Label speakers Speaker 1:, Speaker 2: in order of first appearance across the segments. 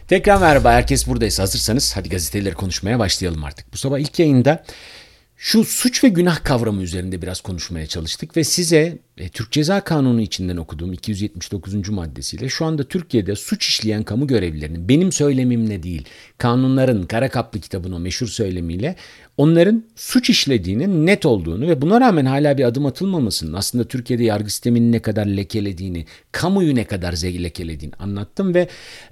Speaker 1: Tekrar merhaba, herkes buradaysa hazırsanız hadi gazeteleri konuşmaya başlayalım artık. Bu sabah ilk yayında şu suç ve günah kavramı üzerinde biraz konuşmaya çalıştık ve size Türk Ceza Kanunu içinden okuduğum 279. maddesiyle şu anda Türkiye'de suç işleyen kamu görevlilerinin, benim söylemimle değil, kanunların Kara Kaplı kitabının o meşhur söylemiyle onların suç işlediğinin net olduğunu ve buna rağmen hala bir adım atılmamasının aslında Türkiye'de yargı sistemini ne kadar lekelediğini, kamuyu ne kadar lekelediğini anlattım ve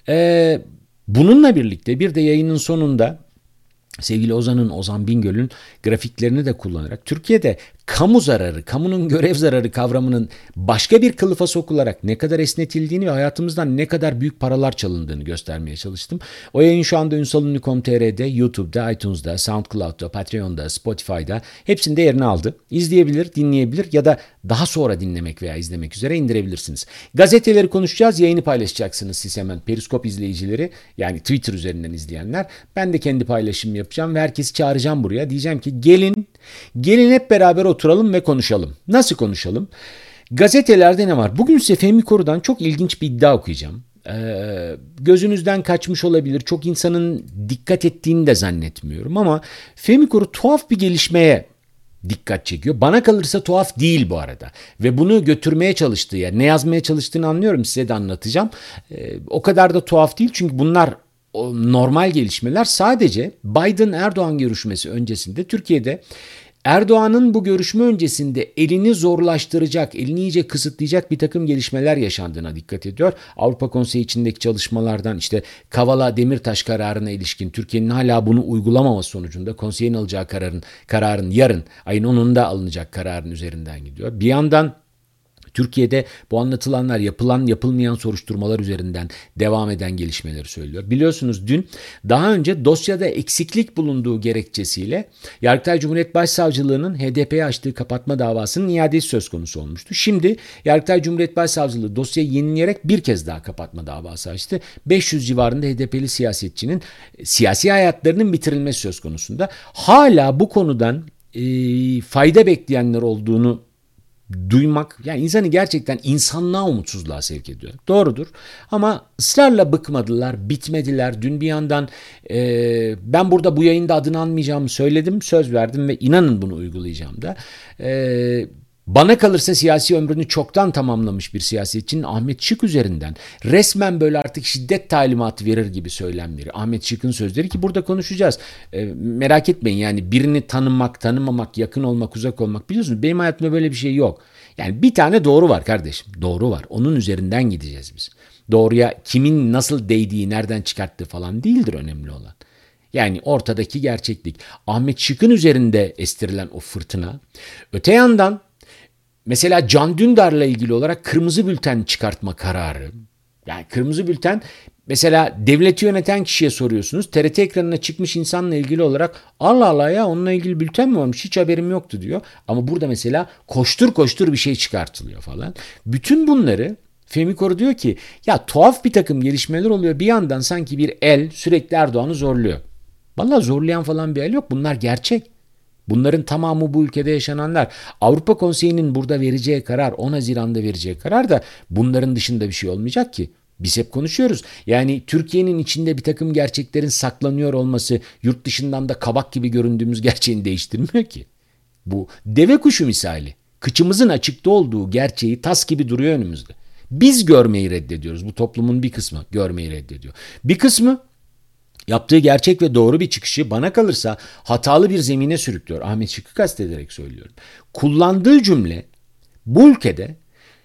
Speaker 1: bununla birlikte bir de yayının sonunda sevgili Ozan Bingöl'ün grafiklerini de kullanarak Türkiye'de kamu zararı, kamunun görev zararı kavramının başka bir kılıfa sokularak ne kadar esnetildiğini ve hayatımızdan ne kadar büyük paralar çalındığını göstermeye çalıştım. O yayın şu anda ünsalünlü.com.tr'de, YouTube'da, iTunes'da, SoundCloud'da, Patreon'da, Spotify'da hepsinde yerini aldı. İzleyebilir, dinleyebilir ya da daha sonra dinlemek veya izlemek üzere indirebilirsiniz. Gazeteleri konuşacağız, yayını paylaşacaksınız siz hemen. Periskop izleyicileri, yani Twitter üzerinden izleyenler. Ben de kendi paylaşımımı yapacağım ve herkesi çağıracağım buraya. Diyeceğim ki gelin hep beraber oturalım ve konuşalım. Nasıl konuşalım? Gazetelerde ne var? Bugün size Fehmi Koru'dan çok ilginç bir iddia okuyacağım. Gözünüzden kaçmış olabilir. Çok insanın dikkat ettiğini de zannetmiyorum ama Fehmi Koru tuhaf bir gelişmeye dikkat çekiyor. Bana kalırsa tuhaf değil bu arada. Ve bunu götürmeye çalıştığı yer, ne yazmaya çalıştığını anlıyorum, size de anlatacağım. O kadar da tuhaf değil çünkü bunlar normal gelişmeler. Sadece Biden-Erdoğan görüşmesi öncesinde Türkiye'de Erdoğan'ın bu görüşme öncesinde elini zorlaştıracak, elini iyice kısıtlayacak bir takım gelişmeler yaşandığına dikkat ediyor. Avrupa Konseyi içindeki çalışmalardan işte Kavala Demirtaş kararına ilişkin Türkiye'nin hala bunu uygulamaması sonucunda konseyin alacağı kararın yarın ayın 10'unda alınacak kararın üzerinden gidiyor. Bir yandan Türkiye'de bu anlatılanlar yapılan yapılmayan soruşturmalar üzerinden devam eden gelişmeleri söylüyor. Biliyorsunuz dün daha önce dosyada eksiklik bulunduğu gerekçesiyle Yargıtay Cumhuriyet Başsavcılığı'nın HDP'ye açtığı kapatma davasının iadesi söz konusu olmuştu. Şimdi Yargıtay Cumhuriyet Başsavcılığı dosyayı yenileyerek bir kez daha kapatma davası açtı. 500 civarında HDP'li siyasetçinin siyasi hayatlarının bitirilmesi söz konusunda. Hala bu konudan fayda bekleyenler olduğunu duymak yani insanı gerçekten insanlığa umutsuzluğa sevk ediyor. Doğrudur ama ısrarla bıkmadılar, bitmediler. Dün bir yandan ben burada bu yayında adını anmayacağımı söyledim, söz verdim ve inanın bunu uygulayacağım da. Bana kalırsa siyasi ömrünü çoktan tamamlamış bir siyasetçinin Ahmet Şık üzerinden resmen böyle artık şiddet talimatı verir gibi söylemleri. Ahmet Şık'ın sözleri ki burada konuşacağız. Merak etmeyin yani birini tanımak, tanımamak, yakın olmak, uzak olmak biliyorsunuz benim hayatımda böyle bir şey yok. Yani bir tane doğru var kardeşim. Doğru var. Onun üzerinden gideceğiz biz. Doğruya kimin nasıl değdiği, nereden çıkarttığı falan değildir önemli olan. Yani ortadaki gerçeklik. Ahmet Şık'ın üzerinde estirilen o fırtına. Öte yandan mesela Can Dündar'la ilgili olarak kırmızı bülten çıkartma kararı. Yani kırmızı bülten mesela devleti yöneten kişiye soruyorsunuz. TRT ekranına çıkmış insanla ilgili olarak Allah Allah ya onunla ilgili bülten mi varmış hiç haberim yoktu diyor. Ama burada mesela koştur bir şey çıkartılıyor falan. Bütün bunları Fehmi Koru diyor ki ya tuhaf bir takım gelişmeler oluyor. Bir yandan sanki bir el sürekli Erdoğan'ı zorluyor. Vallahi zorlayan falan bir el yok. Bunlar gerçek. Bunların tamamı bu ülkede yaşananlar. Avrupa Konseyi'nin burada vereceği karar, 10 Haziran'da vereceği karar da bunların dışında bir şey olmayacak ki. Biz hep konuşuyoruz. Yani Türkiye'nin içinde bir takım gerçeklerin saklanıyor olması yurt dışından da kabak gibi göründüğümüz gerçeğini değiştirmiyor ki. Bu deve kuşu misali. Kıçımızın açıkta olduğu gerçeği tas gibi duruyor önümüzde. Biz görmeyi reddediyoruz. Bu toplumun bir kısmı görmeyi reddediyor. Bir kısmı yaptığı gerçek ve doğru bir çıkışı bana kalırsa hatalı bir zemine sürüklüyor. Ahmet Şık'ı kastederek söylüyorum. Kullandığı cümle bu ülkede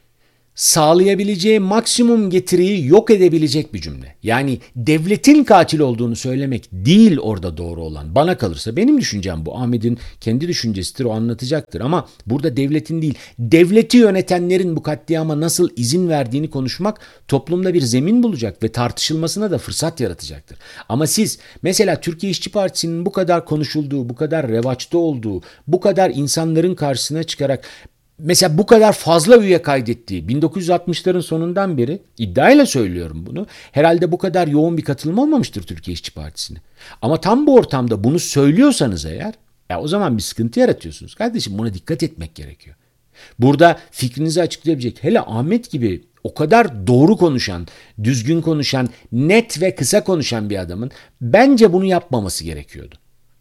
Speaker 1: sağlayabileceği maksimum getiriyi yok edebilecek bir cümle. Yani devletin katil olduğunu söylemek değil orada doğru olan. Bana kalırsa benim düşüncem bu. Ahmet'in kendi düşüncesidir, o anlatacaktır. Ama burada devletin değil, devleti yönetenlerin bu katliama nasıl izin verdiğini konuşmak toplumda bir zemin bulacak ve tartışılmasına da fırsat yaratacaktır. Ama siz mesela Türkiye İşçi Partisi'nin bu kadar konuşulduğu, bu kadar revaçta olduğu, bu kadar insanların karşısına çıkarak mesela bu kadar fazla üye kaydettiği 1960'ların sonundan beri iddiayla söylüyorum bunu. Herhalde bu kadar yoğun bir katılım olmamıştır Türkiye İşçi Partisi'ne. Ama tam bu ortamda bunu söylüyorsanız eğer ya o zaman bir sıkıntı yaratıyorsunuz. Kardeşim buna dikkat etmek gerekiyor. Burada fikrinizi açıklayabilecek hele Ahmet gibi o kadar doğru konuşan, düzgün konuşan, net ve kısa konuşan bir adamın bence bunu yapmaması gerekiyordu.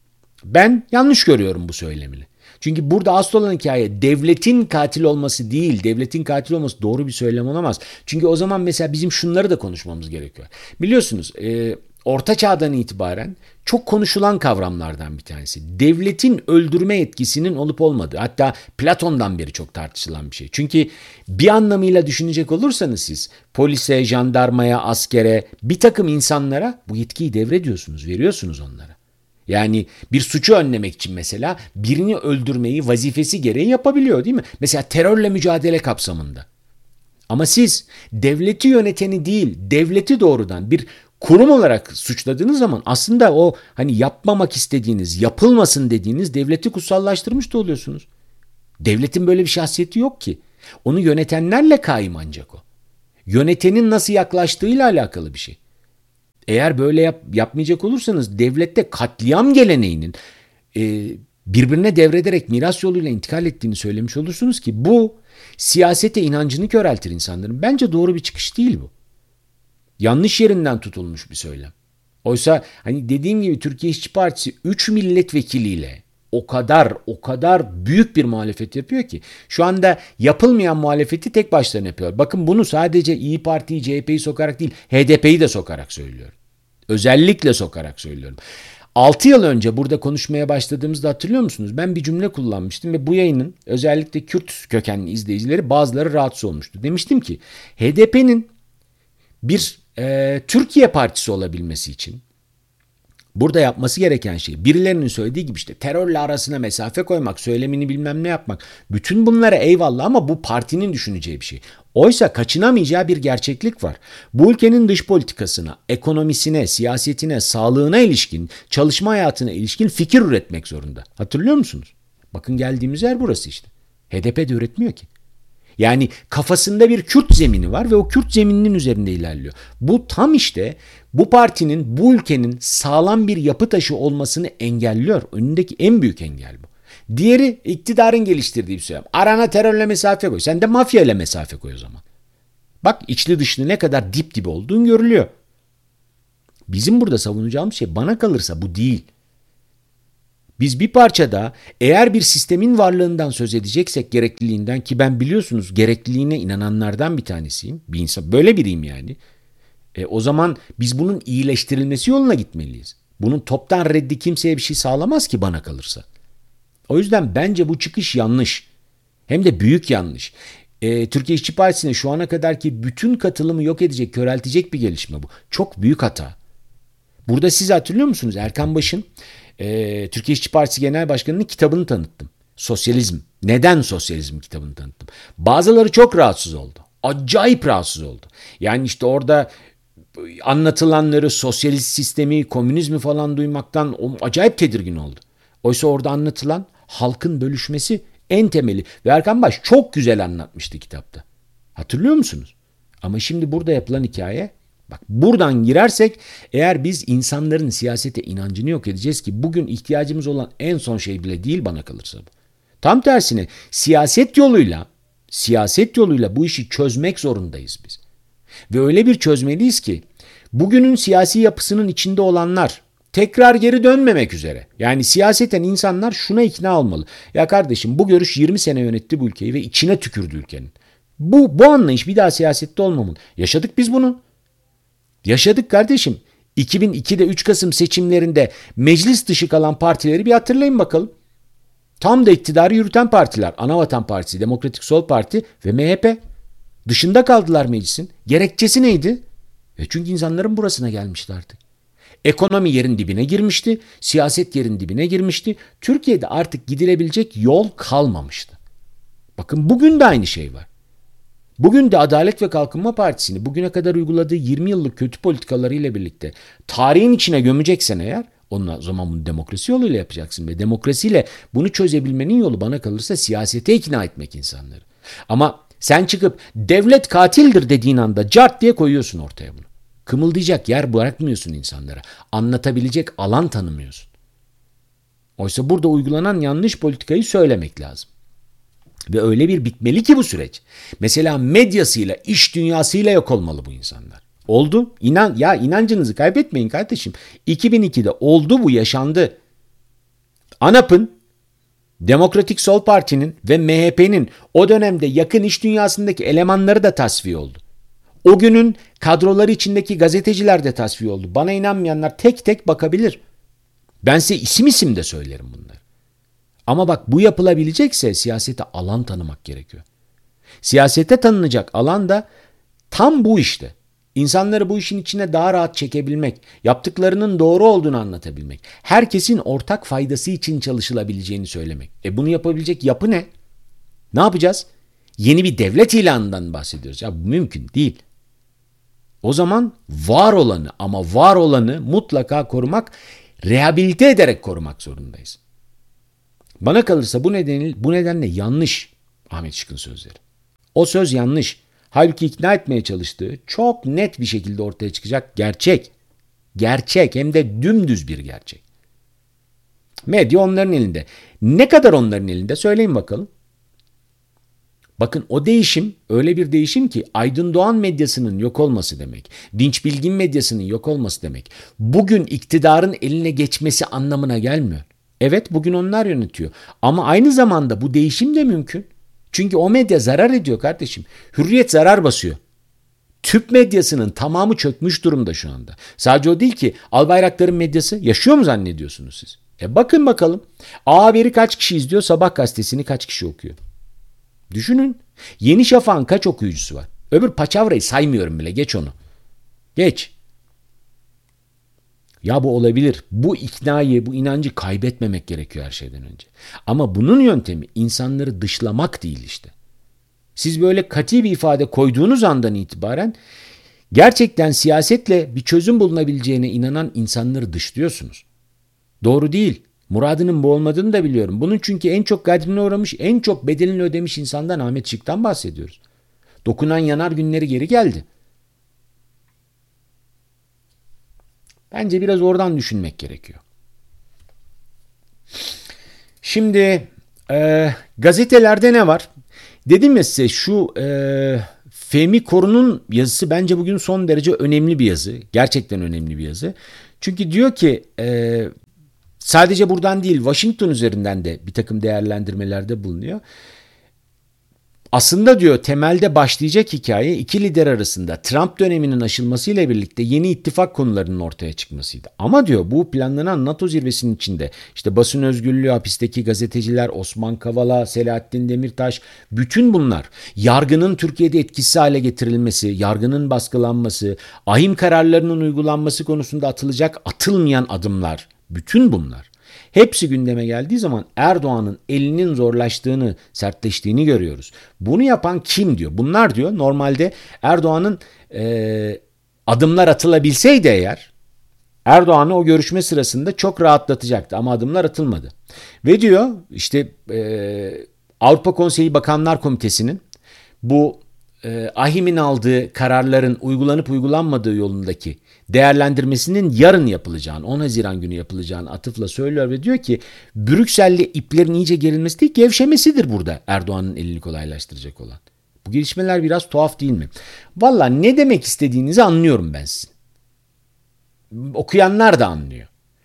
Speaker 1: Ben yanlış görüyorum bu söylemini. Çünkü burada asıl olan hikaye devletin katil olması değil. Devletin katil olması doğru bir söylem olamaz. Çünkü o zaman mesela bizim şunları da konuşmamız gerekiyor. Biliyorsunuz Orta Çağ'dan itibaren çok konuşulan kavramlardan bir tanesi. Devletin öldürme etkisinin olup olmadığı. Hatta Platon'dan beri çok tartışılan bir şey. Çünkü bir anlamıyla düşünecek olursanız siz polise, jandarmaya, askere, bir takım insanlara bu yetkiyi devrediyorsunuz, veriyorsunuz onlara. Yani bir suçu önlemek için mesela birini öldürmeyi vazifesi gereği yapabiliyor değil mi? Mesela terörle mücadele kapsamında. Ama siz devleti yöneteni değil, devleti doğrudan bir kurum olarak suçladığınız zaman aslında o hani yapmamak istediğiniz, yapılmasın dediğiniz devleti kutsallaştırmış da oluyorsunuz. Devletin böyle bir şahsiyeti yok ki. Onu yönetenlerle kaim ancak o. Yönetenin nasıl yaklaştığıyla alakalı bir şey. Eğer böyle yapmayacak olursanız devlette katliam geleneğinin birbirine devrederek miras yoluyla intikal ettiğini söylemiş olursunuz ki bu siyasete inancını köreltir insanların. Bence doğru bir çıkış değil bu. Yanlış yerinden tutulmuş bir söylem. Oysa hani dediğim gibi Türkiye İşçi Partisi 3 milletvekiliyle o kadar büyük bir muhalefet yapıyor ki şu anda yapılmayan muhalefeti tek başlarına yapıyor. Bakın bunu sadece İyi Parti'yi, CHP'yi sokarak değil, HDP'yi de sokarak söylüyorum. Özellikle sokarak söylüyorum. 6 yıl önce burada konuşmaya başladığımızda hatırlıyor musunuz? Ben bir cümle kullanmıştım ve bu yayının özellikle Kürt kökenli izleyicileri bazıları rahatsız olmuştu. Demiştim ki HDP'nin bir Türkiye partisi olabilmesi için burada yapması gereken şey birilerinin söylediği gibi işte terörle arasına mesafe koymak, söylemini bilmem ne yapmak. Bütün bunlara eyvallah ama bu partinin düşüneceği bir şey. Oysa kaçınamayacağı bir gerçeklik var. Bu ülkenin dış politikasına, ekonomisine, siyasetine, sağlığına ilişkin, çalışma hayatına ilişkin fikir üretmek zorunda. Hatırlıyor musunuz? Bakın geldiğimiz yer burası işte. HDP de üretmiyor ki. Yani kafasında bir Kürt zemini var ve o Kürt zemininin üzerinde ilerliyor. Bu tam işte bu partinin, bu ülkenin sağlam bir yapı taşı olmasını engelliyor. Önündeki en büyük engel bu. Diğeri iktidarın geliştirdiği bir söylem. Arana terörle mesafe koy. Sen de mafya ile mesafe koy o zaman. Bak içli dışlı ne kadar dip dibe olduğun görülüyor. Bizim burada savunacağımız şey bana kalırsa bu değil. Biz bir parçada eğer bir sistemin varlığından söz edeceksek gerekliliğinden ki ben biliyorsunuz gerekliliğine inananlardan bir tanesiyim. Bir insan böyle biriyim yani. O zaman biz bunun iyileştirilmesi yoluna gitmeliyiz. Bunun toptan reddi kimseye bir şey sağlamaz ki bana kalırsa. O yüzden bence bu çıkış yanlış. Hem de büyük yanlış. Türkiye İşçi Partisi'ne şu ana kadarki bütün katılımı yok edecek, köreltecek bir gelişme bu. Çok büyük hata. Burada siz hatırlıyor musunuz? Erkan Baş'ın Türkiye İşçi Partisi Genel Başkanı'nın kitabını tanıttım. Sosyalizm. Neden sosyalizm kitabını tanıttım? Bazıları çok rahatsız oldu. Acayip rahatsız oldu. Yani işte orada anlatılanları, sosyalist sistemi, komünizmi falan duymaktan acayip tedirgin oldu. Oysa orada anlatılan halkın bölüşmesi en temeli. Ve Erkan Baş çok güzel anlatmıştı kitapta. Hatırlıyor musunuz? Ama şimdi burada yapılan hikaye, bak buradan girersek eğer biz insanların siyasete inancını yok edeceğiz ki bugün ihtiyacımız olan en son şey bile değil bana kalırsa bu. Tam tersine siyaset yoluyla bu işi çözmek zorundayız biz. Ve öyle bir çözmeliyiz ki bugünün siyasi yapısının içinde olanlar tekrar geri dönmemek üzere. Yani siyaseten insanlar şuna ikna olmalı. Ya kardeşim bu görüş 20 sene yönetti bu ülkeyi ve içine tükürdü ülkenin. Bu anlayış bir daha siyasette olmamalı. Yaşadık biz bunu. Yaşadık kardeşim. 2002'de 3 Kasım seçimlerinde meclis dışı kalan partileri bir hatırlayın bakalım. Tam da iktidarı yürüten partiler. Anavatan Partisi, Demokratik Sol Parti ve MHP. Dışında kaldılar meclisin. Gerekçesi neydi? Çünkü insanların burasına gelmişti artık. Ekonomi yerin dibine girmişti. Siyaset yerin dibine girmişti. Türkiye'de artık gidilebilecek yol kalmamıştı. Bakın bugün de aynı şey var. Bugün de Adalet ve Kalkınma Partisi'ni bugüne kadar uyguladığı 20 yıllık kötü politikalarıyla birlikte tarihin içine gömeceksen eğer o zaman bunu demokrasi yoluyla yapacaksın ve demokrasiyle bunu çözebilmenin yolu bana kalırsa siyasete ikna etmek insanları. Ama sen çıkıp devlet katildir dediğin anda cart diye koyuyorsun ortaya bunu. Kımıldayacak yer bırakmıyorsun insanlara. Anlatabilecek alan tanımıyorsun. Oysa burada uygulanan yanlış politikayı söylemek lazım. Ve öyle bir bitmeli ki bu süreç. Mesela medyasıyla, iş dünyasıyla yok olmalı bu insanlar. Oldu. İnancınızı kaybetmeyin kardeşim. 2002'de oldu, bu yaşandı. ANAP'ın, Demokratik Sol Parti'nin ve MHP'nin o dönemde yakın iş dünyasındaki elemanları da tasfiye oldu. O günün kadroları içindeki gazeteciler de tasfiye oldu. Bana inanmayanlar tek tek bakabilir. Ben size isim isim de söylerim bunları. Ama bak, bu yapılabilecekse siyasete alan tanımak gerekiyor. Siyasete tanınacak alan da tam bu işte. İnsanları bu işin içine daha rahat çekebilmek, yaptıklarının doğru olduğunu anlatabilmek, herkesin ortak faydası için çalışılabileceğini söylemek. Bunu yapabilecek yapı ne? Ne yapacağız? Yeni bir devlet ilanından bahsediyoruz. Ya bu mümkün değil. O zaman var olanı mutlaka korumak, rehabilite ederek korumak zorundayız. Bana kalırsa bu nedenle yanlış Ahmet Şık'ın sözleri. O söz yanlış. Halbuki ikna etmeye çalıştığı çok net bir şekilde ortaya çıkacak gerçek. Gerçek, hem de dümdüz bir gerçek. Medya onların elinde. Ne kadar onların elinde söyleyin bakalım. Bakın, o değişim öyle bir değişim ki Aydın Doğan medyasının yok olması demek. Dinç Bilgin medyasının yok olması demek. Bugün iktidarın eline geçmesi anlamına gelmiyor. Evet, bugün onlar yönetiyor. Ama aynı zamanda bu değişim de mümkün. Çünkü o medya zarar ediyor kardeşim. Hürriyet zarar basıyor. Türk medyasının tamamı çökmüş durumda şu anda. Sadece o değil ki, Albayraktar'ın medyası yaşıyor mu zannediyorsunuz siz? Bakın bakalım. A Haber'i kaç kişi izliyor? Sabah gazetesini kaç kişi okuyor? Düşünün. Yeni Şafak'ın kaç okuyucusu var? Öbür paçavrayı saymıyorum bile. Geç onu. Geç. Ya bu olabilir. Bu iknayı, bu inancı kaybetmemek gerekiyor her şeyden önce. Ama bunun yöntemi insanları dışlamak değil işte. Siz böyle katı bir ifade koyduğunuz andan itibaren gerçekten siyasetle bir çözüm bulunabileceğine inanan insanları dışlıyorsunuz. Doğru değil. Muradının bu olmadığını da biliyorum. Bunun çünkü en çok gadrine uğramış, en çok bedelini ödemiş insandan, Ahmet Şık'tan bahsediyoruz. Dokunan yanar günleri geri geldi. Bence biraz oradan düşünmek gerekiyor. Şimdi gazetelerde ne var? Dedim ya size, şu Fehmi Korun'un yazısı bence bugün son derece önemli bir yazı. Gerçekten önemli bir yazı. Çünkü diyor ki sadece buradan değil, Washington üzerinden de bir takım değerlendirmelerde bulunuyor. Aslında diyor, temelde başlayacak hikaye iki lider arasında Trump döneminin aşılmasıyla birlikte yeni ittifak konularının ortaya çıkmasıydı. Ama diyor, bu planlanan NATO zirvesinin içinde işte basın özgürlüğü, hapisteki gazeteciler, Osman Kavala, Selahattin Demirtaş, bütün bunlar, yargının Türkiye'de etkisiz hale getirilmesi, yargının baskılanması, ahim kararlarının uygulanması konusunda atılacak, atılmayan adımlar, bütün bunlar hepsi gündeme geldiği zaman Erdoğan'ın elinin zorlaştığını, sertleştiğini görüyoruz. Bunu yapan kim diyor? Bunlar diyor, normalde Erdoğan'ın adımlar atılabilseydi eğer, Erdoğan'ı o görüşme sırasında çok rahatlatacaktı ama adımlar atılmadı. Ve diyor işte Avrupa Konseyi Bakanlar Komitesi'nin bu AİHM'in aldığı kararların uygulanıp uygulanmadığı yolundaki değerlendirmesinin yarın yapılacağını, 10 Haziran günü yapılacağını atıfla söylüyor ve diyor ki Brüksel'le iplerin iyice gerilmesi değil, gevşemesidir burada Erdoğan'ın elini kolaylaştıracak olan. Bu gelişmeler biraz tuhaf değil mi? Valla ne demek istediğinizi anlıyorum ben sizin. Okuyanlar da anlıyor.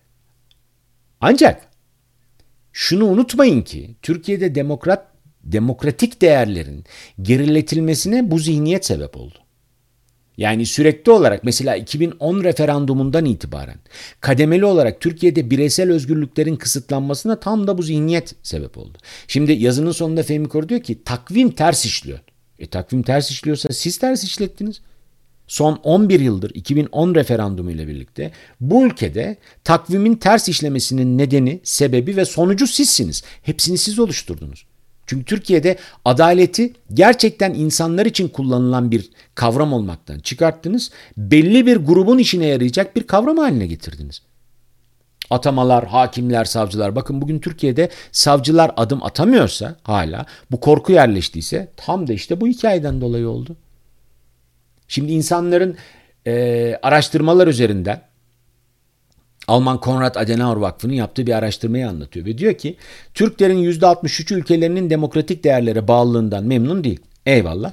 Speaker 1: Ancak şunu unutmayın ki Türkiye'de demokratik değerlerin geriletilmesine bu zihniyet sebep oldu. Yani sürekli olarak mesela 2010 referandumundan itibaren kademeli olarak Türkiye'de bireysel özgürlüklerin kısıtlanmasına tam da bu zihniyet sebep oldu. Şimdi yazının sonunda Fehmi Koru diyor ki takvim ters işliyor. Takvim ters işliyorsa siz ters işlettiniz. Son 11 yıldır 2010 referandumu ile birlikte bu ülkede takvimin ters işlemesinin nedeni, sebebi ve sonucu sizsiniz. Hepsini siz oluşturdunuz. Çünkü Türkiye'de adaleti gerçekten insanlar için kullanılan bir kavram olmaktan çıkarttınız. Belli bir grubun işine yarayacak bir kavram haline getirdiniz. Atamalar, hakimler, savcılar. Bakın bugün Türkiye'de savcılar adım atamıyorsa, hala bu korku yerleştiyse tam da işte bu hikayeden dolayı oldu. Şimdi insanların araştırmalar üzerinden Alman Konrad Adenauer Vakfı'nın yaptığı bir araştırmayı anlatıyor ve diyor ki Türklerin %63'ü ülkelerinin demokratik değerlere bağlılığından memnun değil. Eyvallah.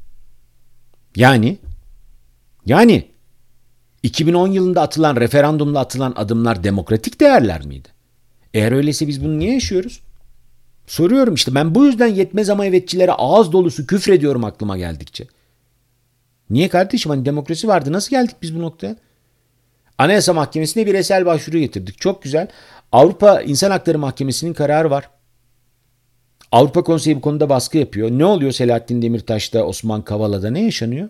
Speaker 1: Yani 2010 yılında atılan referandumla atılan adımlar demokratik değerler miydi? Eğer öyleyse biz bunu niye yaşıyoruz? Soruyorum işte, ben bu yüzden yetmez ama evetçilere ağız dolusu küfrediyorum aklıma geldikçe. Niye kardeşim, hani demokrasi vardı, nasıl geldik biz bu noktaya? Anayasa Mahkemesi'ne bireysel başvuru getirdik. Çok güzel. Avrupa İnsan Hakları Mahkemesi'nin kararı var. Avrupa Konseyi bu konuda baskı yapıyor. Ne oluyor Selahattin Demirtaş'ta, Osman Kavala'da ne yaşanıyor?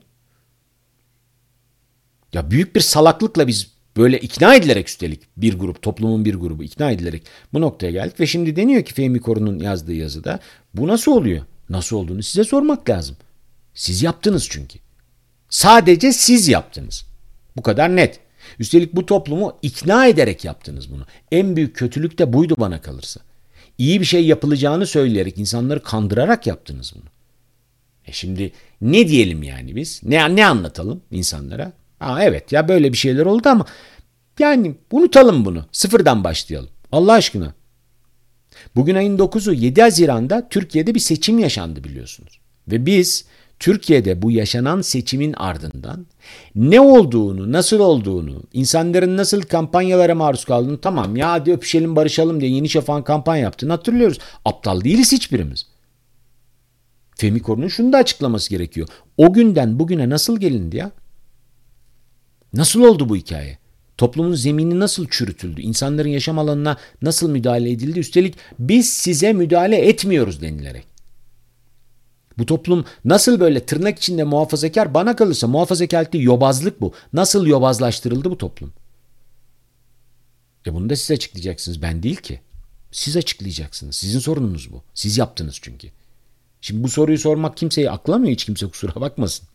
Speaker 1: Ya büyük bir salaklıkla biz böyle ikna edilerek, üstelik bir grup, toplumun bir grubu ikna edilerek bu noktaya geldik. Ve şimdi deniyor ki Fehmi Korun'un yazdığı yazıda, bu nasıl oluyor? Nasıl olduğunu size sormak lazım. Siz yaptınız çünkü. Sadece siz yaptınız. Bu kadar net. Üstelik bu toplumu ikna ederek yaptınız bunu. En büyük kötülük de buydu bana kalırsa. İyi bir şey yapılacağını söyleyerek, insanları kandırarak yaptınız bunu. Şimdi ne diyelim yani biz? Ne anlatalım insanlara? Evet ya, böyle bir şeyler oldu ama yani unutalım bunu. Sıfırdan başlayalım. Allah aşkına. Bugün ayın 9'u, 7 Haziran'da Türkiye'de bir seçim yaşandı biliyorsunuz. Ve biz Türkiye'de bu yaşanan seçimin ardından ne olduğunu, nasıl olduğunu, insanların nasıl kampanyalara maruz kaldığını, tamam ya hadi öpüşelim barışalım diye Yeni Şafak'ın kampanya yaptığını hatırlıyoruz. Aptal değiliz hiçbirimiz. Fehmi Korun'un şunu da açıklaması gerekiyor. O günden bugüne nasıl gelindi ya? Nasıl oldu bu hikaye? Toplumun zemini nasıl çürütüldü? İnsanların yaşam alanına nasıl müdahale edildi? Üstelik biz size müdahale etmiyoruz denilerek. Bu toplum nasıl böyle tırnak içinde muhafazakar, bana kalırsa muhafazakarlık yobazlık bu. Nasıl yobazlaştırıldı bu toplum? Bunu da siz açıklayacaksınız, ben değil ki. Siz açıklayacaksınız. Sizin sorununuz bu. Siz yaptınız çünkü. Şimdi bu soruyu sormak kimseyi aklamıyor, hiç kimse kusura bakmasın.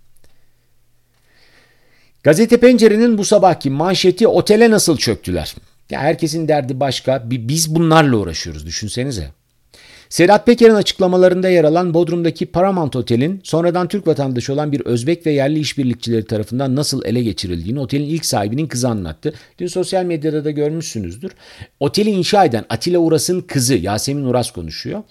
Speaker 1: Gazete Pencere'nin bu sabahki manşeti, otele nasıl çöktüler? Ya herkesin derdi başka. Biz bunlarla uğraşıyoruz, düşünsenize. Sedat Peker'in açıklamalarında yer alan Bodrum'daki Paramount Otel'in sonradan Türk vatandaşı olan bir Özbek ve yerli işbirlikçileri tarafından nasıl ele geçirildiğini otelin ilk sahibinin kızı anlattı. Dün sosyal medyada da görmüşsünüzdür. Oteli inşa eden Atilla Uras'ın kızı Yasemin Uras konuşuyor.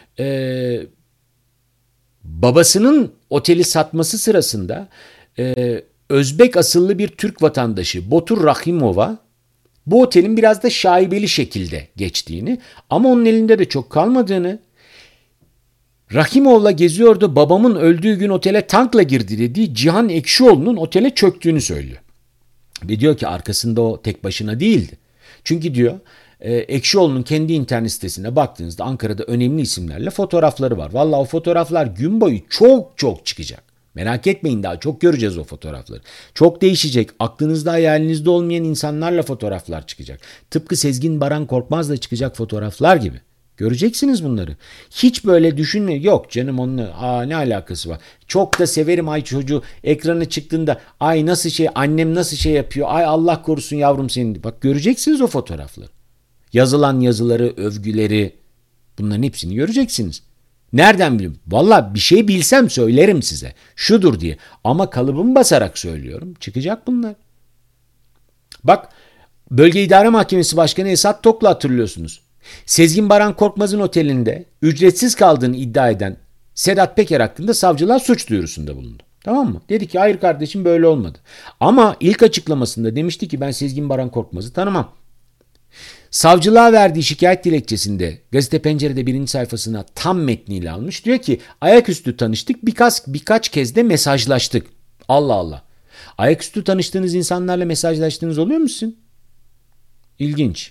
Speaker 1: Babasının oteli satması sırasında Özbek asıllı bir Türk vatandaşı Botur Rahimova bu otelin biraz da şaibeli şekilde geçtiğini ama onun elinde de çok kalmadığını, Rahimov'la geziyordu, babamın öldüğü gün otele tankla girdi dediği Cihan Ekşioğlu'nun otele çöktüğünü söylüyor. Ve diyor ki arkasında o tek başına değildi. Çünkü diyor Ekşioğlu'nun kendi internet sitesine baktığınızda Ankara'da önemli isimlerle fotoğrafları var. Vallahi o fotoğraflar gün boyu çok çıkacak. Merak etmeyin, daha çok göreceğiz o fotoğrafları. Çok değişecek. Aklınızda hayalinizde olmayan insanlarla fotoğraflar çıkacak. Tıpkı Sezgin Baran Korkmaz'la çıkacak fotoğraflar gibi. Göreceksiniz bunları. Hiç böyle düşünme. Yok canım, onunla ne alakası var. Çok da severim ay çocuğu ekranı çıktığında ay nasıl şey, annem nasıl şey yapıyor. Ay Allah korusun yavrum senin. Bak göreceksiniz o fotoğrafları. Yazılan yazıları, övgüleri, bunların hepsini göreceksiniz. Nereden bileyim? Valla bir şey bilsem söylerim size. Şudur diye. Ama kalıbımı basarak söylüyorum. Çıkacak bunlar. Bak, Bölge İdare Mahkemesi Başkanı Esat Tok'la hatırlıyorsunuz. Sezgin Baran Korkmaz'ın otelinde ücretsiz kaldığını iddia eden Sedat Peker hakkında savcılığa suç duyurusunda bulundu. Tamam mı? Dedi ki hayır kardeşim, böyle olmadı. Ama ilk açıklamasında demişti ki ben Sezgin Baran Korkmaz'ı tanımam. Savcılığa verdiği şikayet dilekçesinde Gazete Pencere'de 1. sayfasına tam metniyle almış. Diyor ki ayaküstü tanıştık, birkaç kez de mesajlaştık. Allah Allah. Ayaküstü tanıştığınız insanlarla mesajlaştığınız oluyor musun? İlginç.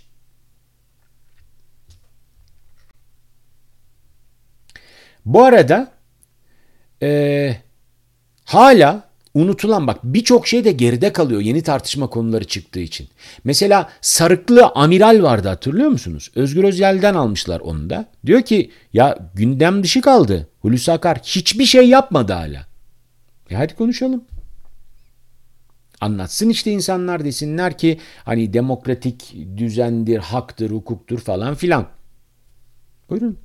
Speaker 1: Bu arada hala unutulan, bak birçok şey de geride kalıyor yeni tartışma konuları çıktığı için. Mesela sarıklı amiral vardı, hatırlıyor musunuz? Özgür Özel'den almışlar onu da. Diyor ki ya gündem dışı kaldı. Hulusi Akar hiçbir şey yapmadı hala. Hadi konuşalım. Anlatsın işte, insanlar desinler ki hani demokratik düzendir, haktır, hukuktur falan filan. Buyurun.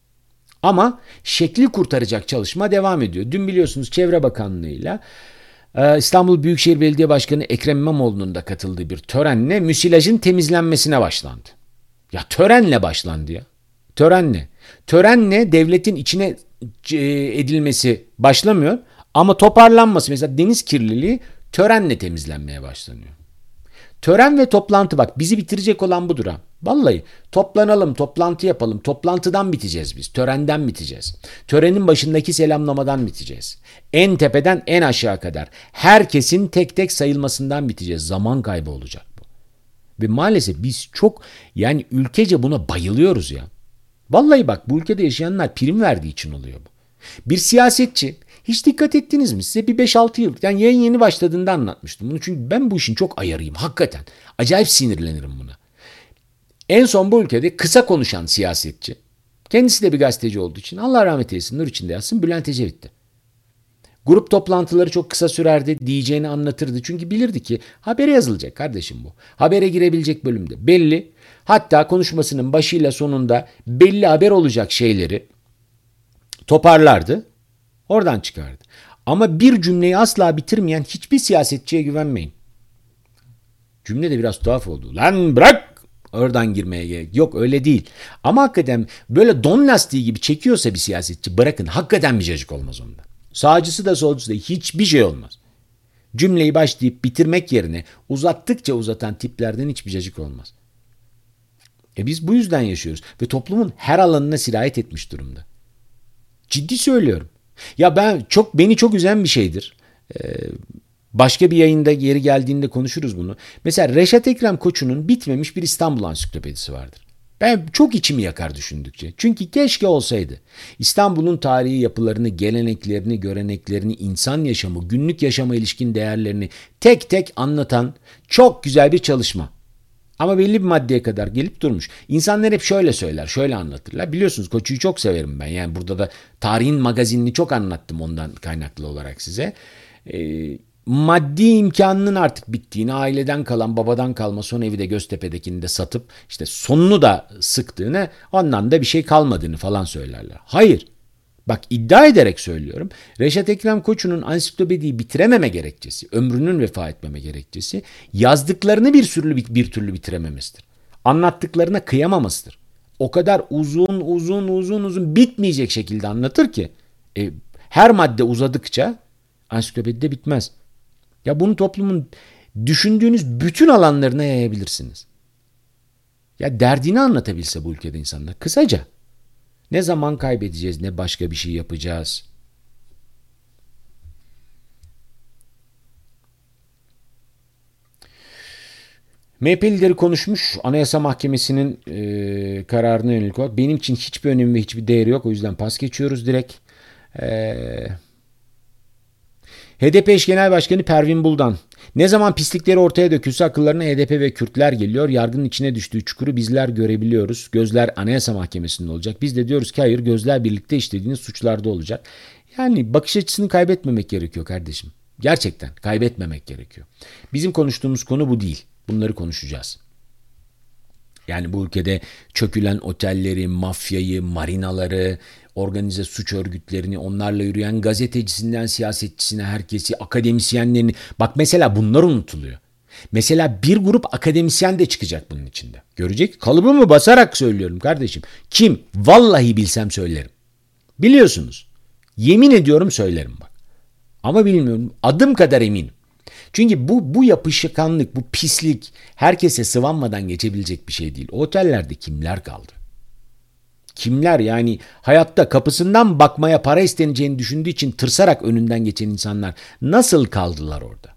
Speaker 1: Ama şekli kurtaracak çalışma devam ediyor. Dün biliyorsunuz Çevre Bakanlığı'yla İstanbul Büyükşehir Belediye Başkanı Ekrem İmamoğlu'nun da katıldığı bir törenle müsilajın temizlenmesine başlandı. Ya törenle başlandı ya. Törenle. Törenle devletin içine edilmesi başlamıyor ama toparlanması, mesela deniz kirliliği törenle temizlenmeye başlanıyor. Tören ve toplantı, bak bizi bitirecek olan budur ha. Vallahi toplanalım, toplantı yapalım. Toplantıdan biteceğiz biz. Törenden biteceğiz. Törenin başındaki selamlamadan biteceğiz. En tepeden en aşağı kadar. Herkesin tek tek sayılmasından biteceğiz. Zaman kaybı olacak bu. Ve maalesef biz çok, yani ülkece buna bayılıyoruz ya. Vallahi bak, bu ülkede yaşayanlar prim verdiği için oluyor bu. Bir siyasetçi, hiç dikkat ettiniz mi? Size bir 5-6 yıl, yani yayın yeni başladığında anlatmıştım bunu. Çünkü ben bu işin çok ayarıyım hakikaten. Acayip sinirlenirim buna. En son bu ülkede kısa konuşan siyasetçi, kendisi de bir gazeteci olduğu için, Allah rahmet eylesin, nur içinde yatsın, Bülent Ecevit'ti. Grup toplantıları çok kısa sürerdi, diyeceğini anlatırdı. Çünkü bilirdi ki habere yazılacak kardeşim bu. Habere girebilecek bölümde belli. Hatta konuşmasının başıyla sonunda belli haber olacak şeyleri toparlardı. Oradan çıkardı. Ama bir cümleyi asla bitirmeyen hiçbir siyasetçiye güvenmeyin. Cümle de biraz tuhaf oldu. Lan bırak! Oradan girmeye gerek yok, öyle değil. Ama hakikaten böyle don lastiği gibi çekiyorsa bir siyasetçi, bırakın, hakikaten bir cacık olmaz onda. Sağcısı da solcusu da hiçbir şey olmaz. Cümleyi başlayıp bitirmek yerine uzattıkça uzatan tiplerden hiçbir cacık olmaz. Biz bu yüzden yaşıyoruz ve toplumun her alanına sirayet etmiş durumda. Ciddi söylüyorum. Ya beni çok üzen bir şeydir. Başka bir yayında yeri geldiğinde konuşuruz bunu. Mesela Reşat Ekrem Koçu'nun bitmemiş bir İstanbul Ansiklopedisi vardır. Ben çok içimi yakar düşündükçe. Çünkü keşke olsaydı. İstanbul'un tarihi yapılarını, geleneklerini, göreneklerini, insan yaşamı, günlük yaşama ilişkin değerlerini tek tek anlatan çok güzel bir çalışma. Ama belli bir maddeye kadar gelip durmuş. İnsanlar hep şöyle söyler, şöyle anlatırlar. Biliyorsunuz Koçu'yu çok severim ben. Yani burada da tarihin magazinini çok anlattım ondan kaynaklı olarak size. Maddi imkanının artık bittiğini, aileden kalan, babadan kalma son evi de Göztepe'dekini de satıp işte sonunu da sıktığını, ondan da bir şey kalmadığını falan söylerler. Hayır. Bak, iddia ederek söylüyorum. Reşat Ekrem Koçu'nun ansiklopediyi bitirememe gerekçesi, ömrünün vefa etmeme gerekçesi, yazdıklarını bir türlü bitirememesidir. Anlattıklarına kıyamamasıdır. O kadar uzun bitmeyecek şekilde anlatır ki her madde uzadıkça ansiklopedide bitmez. Ya bunu toplumun düşündüğünüz bütün alanlarına yayabilirsiniz. Ya derdini anlatabilse bu ülkede insanlar kısaca. Ne zaman kaybedeceğiz, ne başka bir şey yapacağız. MHP lideri konuşmuş. Anayasa Mahkemesi'nin kararına yönelik olarak benim için hiçbir önemi ve hiçbir değeri yok. O yüzden pas geçiyoruz direkt. HDP eş genel başkanı Pervin Buldan. Ne zaman pislikleri ortaya dökülse akıllarına HDP ve Kürtler geliyor. Yargının içine düştüğü çukuru bizler görebiliyoruz. Gözler Anayasa Mahkemesi'nde olacak. Biz de diyoruz ki hayır, gözler birlikte işlediğiniz suçlarda olacak. Yani bakış açısını kaybetmemek gerekiyor kardeşim. Gerçekten kaybetmemek gerekiyor. Bizim konuştuğumuz konu bu değil. Bunları konuşacağız. Yani bu ülkede çökülen otelleri, mafyayı, marinaları, organize suç örgütlerini, onlarla yürüyen gazetecisinden siyasetçisine herkesi, akademisyenlerini. Bak mesela bunlar unutuluyor. Mesela bir grup akademisyen de çıkacak bunun içinde. Görecek. Kalıbımı basarak söylüyorum kardeşim. Kim? Vallahi bilsem söylerim. Biliyorsunuz. Yemin ediyorum söylerim bak. Ama bilmiyorum. Adım kadar eminim. Çünkü bu yapışkanlık, bu pislik herkese sıvanmadan geçebilecek bir şey değil. O otellerde kimler kaldı? Kimler, yani hayatta kapısından bakmaya para isteneceğini düşündüğü için tırsarak önünden geçen insanlar nasıl kaldılar orada?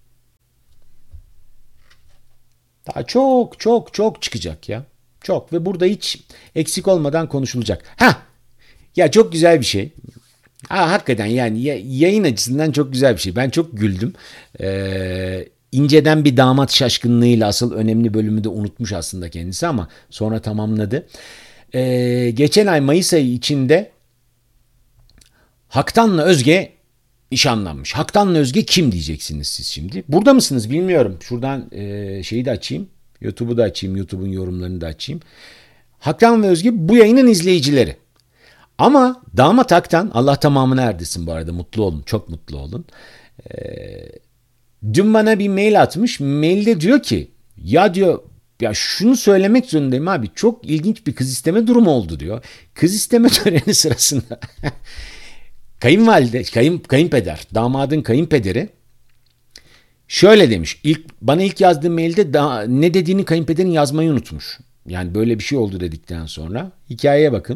Speaker 1: Daha çok çıkacak ya. Çok, ve burada hiç eksik olmadan konuşulacak. Ya çok güzel bir şey. Hakikaten yani yayın açısından çok güzel bir şey. Ben çok güldüm. İnceden bir damat şaşkınlığıyla asıl önemli bölümü de unutmuş aslında kendisi ama sonra tamamladı. Geçen ay Mayıs ayı içinde Haktan'la Özge nişanlanmış. Haktan'la Özge kim diyeceksiniz siz şimdi? Burada mısınız bilmiyorum. Şuradan şeyi de açayım. YouTube'u da açayım. YouTube'un yorumlarını da açayım. Haktan ve Özge bu yayının izleyicileri. Ama damat Haktan, Allah tamamını erdirsin bu arada, mutlu olun, çok mutlu olun. Dün bana bir mail atmış. Mailde diyor ki ya diyor ya şunu söylemek zorundayım abi. Çok ilginç bir kız isteme durumu oldu diyor. Kız isteme töreni sırasında kayınpeder, damadın kayınpederi şöyle demiş. Bana ilk yazdığı mailde ne dediğini kayınpederin yazmayı unutmuş. Yani böyle bir şey oldu dedikten sonra. Hikayeye bakın.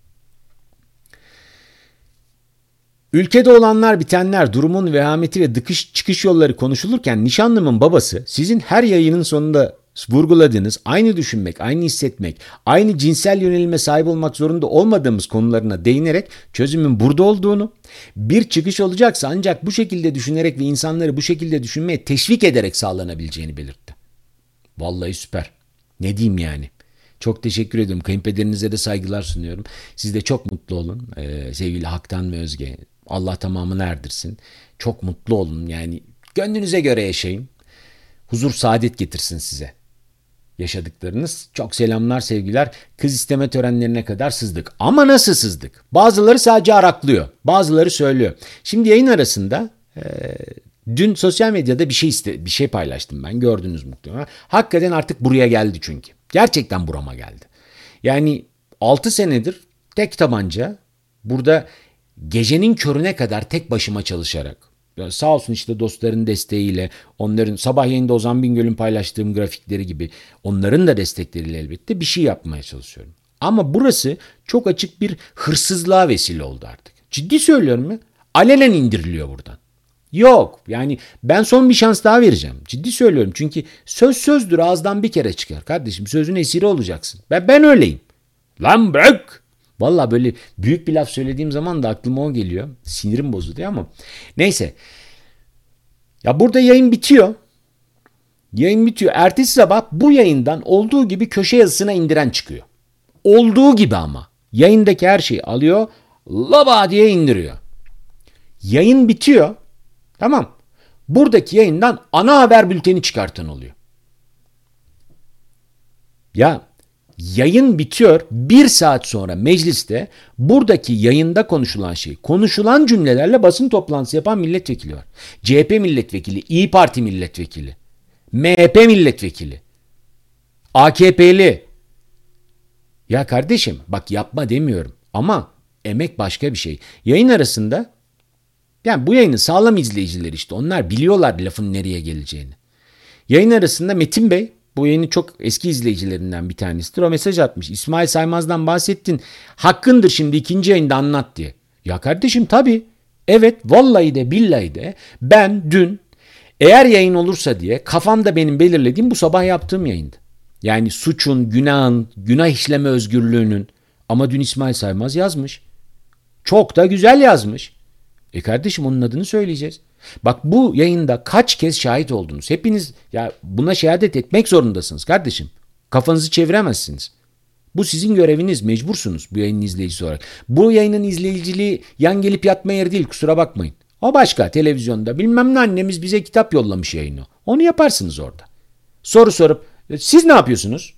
Speaker 1: Ülkede olanlar bitenler, durumun vehameti ve çıkış yolları konuşulurken nişanlımın babası sizin her yayının sonunda vurguladığınız aynı düşünmek, aynı hissetmek, aynı cinsel yönelime sahip olmak zorunda olmadığımız konularına değinerek çözümün burada olduğunu, bir çıkış olacaksa ancak bu şekilde düşünerek ve insanları bu şekilde düşünmeye teşvik ederek sağlanabileceğini belirtti. Vallahi süper. Ne diyeyim yani? Çok teşekkür ediyorum. Kayınpederinize de saygılar sunuyorum. Siz de çok mutlu olun. Sevgili Haktan ve Özge. Allah tamamını erdirsin. Çok mutlu olun. Yani gönlünüze göre yaşayın. Huzur, saadet getirsin size. Yaşadıklarınız. Çok selamlar, sevgiler. Kız isteme törenlerine kadar sızdık. Ama nasıl sızdık? Bazıları sadece araklıyor. Bazıları söylüyor. Şimdi yayın arasında dün sosyal medyada bir şey paylaştım ben. Gördünüz muhtemelen. Hakikaten artık buraya geldi çünkü. Gerçekten burama geldi. Yani 6 senedir tek tabanca burada gecenin körüne kadar tek başıma çalışarak. Ya sağ olsun işte dostların desteğiyle, onların sabah yayında Ozan Bingöl'ün paylaştığım grafikleri gibi onların da destekleriyle elbette bir şey yapmaya çalışıyorum. Ama burası çok açık bir hırsızlığa vesile oldu artık. Ciddi söylüyorum ya. Alenen indiriliyor buradan. Yok yani ben son bir şans daha vereceğim. Ciddi söylüyorum çünkü söz sözdür, ağızdan bir kere çıkar. Kardeşim sözün esiri olacaksın. Ben öyleyim. Lan bırak. Valla böyle büyük bir laf söylediğim zaman da aklıma o geliyor. Sinirim bozuluyor ama. Neyse. Ya burada yayın bitiyor. Yayın bitiyor. Ertesi sabah bu yayından olduğu gibi köşe yazısına indiren çıkıyor. Olduğu gibi ama. Yayındaki her şeyi alıyor. Laba diye indiriyor. Yayın bitiyor. Tamam. Buradaki yayından ana haber bülteni çıkartan oluyor. Ya yayın bitiyor. 1 saat sonra mecliste buradaki yayında konuşulan konuşulan cümlelerle basın toplantısı yapan milletvekili var. CHP milletvekili, İyi Parti milletvekili, MHP milletvekili, AKP'li. Ya kardeşim bak yapma demiyorum ama emek başka bir şey. Yayın arasında yani bu yayının sağlam izleyicileri işte onlar biliyorlar lafın nereye geleceğini. Yayın arasında Metin Bey bu yayının çok eski izleyicilerinden bir tanesidir. O mesaj atmış. İsmail Saymaz'dan bahsettin. Hakkındır şimdi ikinci yayında anlat diye. Ya kardeşim tabii. Evet vallahi de billahi de ben dün eğer yayın olursa diye kafamda benim belirlediğim bu sabah yaptığım yayındı. Yani suçun, günahın, günah işleme özgürlüğünün ama dün İsmail Saymaz yazmış. Çok da güzel yazmış. Kardeşim onun adını söyleyeceğiz. Bak bu yayında kaç kez şahit oldunuz. Hepiniz ya buna şehadet etmek zorundasınız kardeşim. Kafanızı çeviremezsiniz. Bu sizin göreviniz, mecbursunuz bu yayının izleyicisi olarak. Bu yayının izleyiciliği yan gelip yatma yeri değil, kusura bakmayın. O başka televizyonda bilmem ne annemiz bize kitap yollamış yayını. Onu yaparsınız orada. Soru sorup siz ne yapıyorsunuz?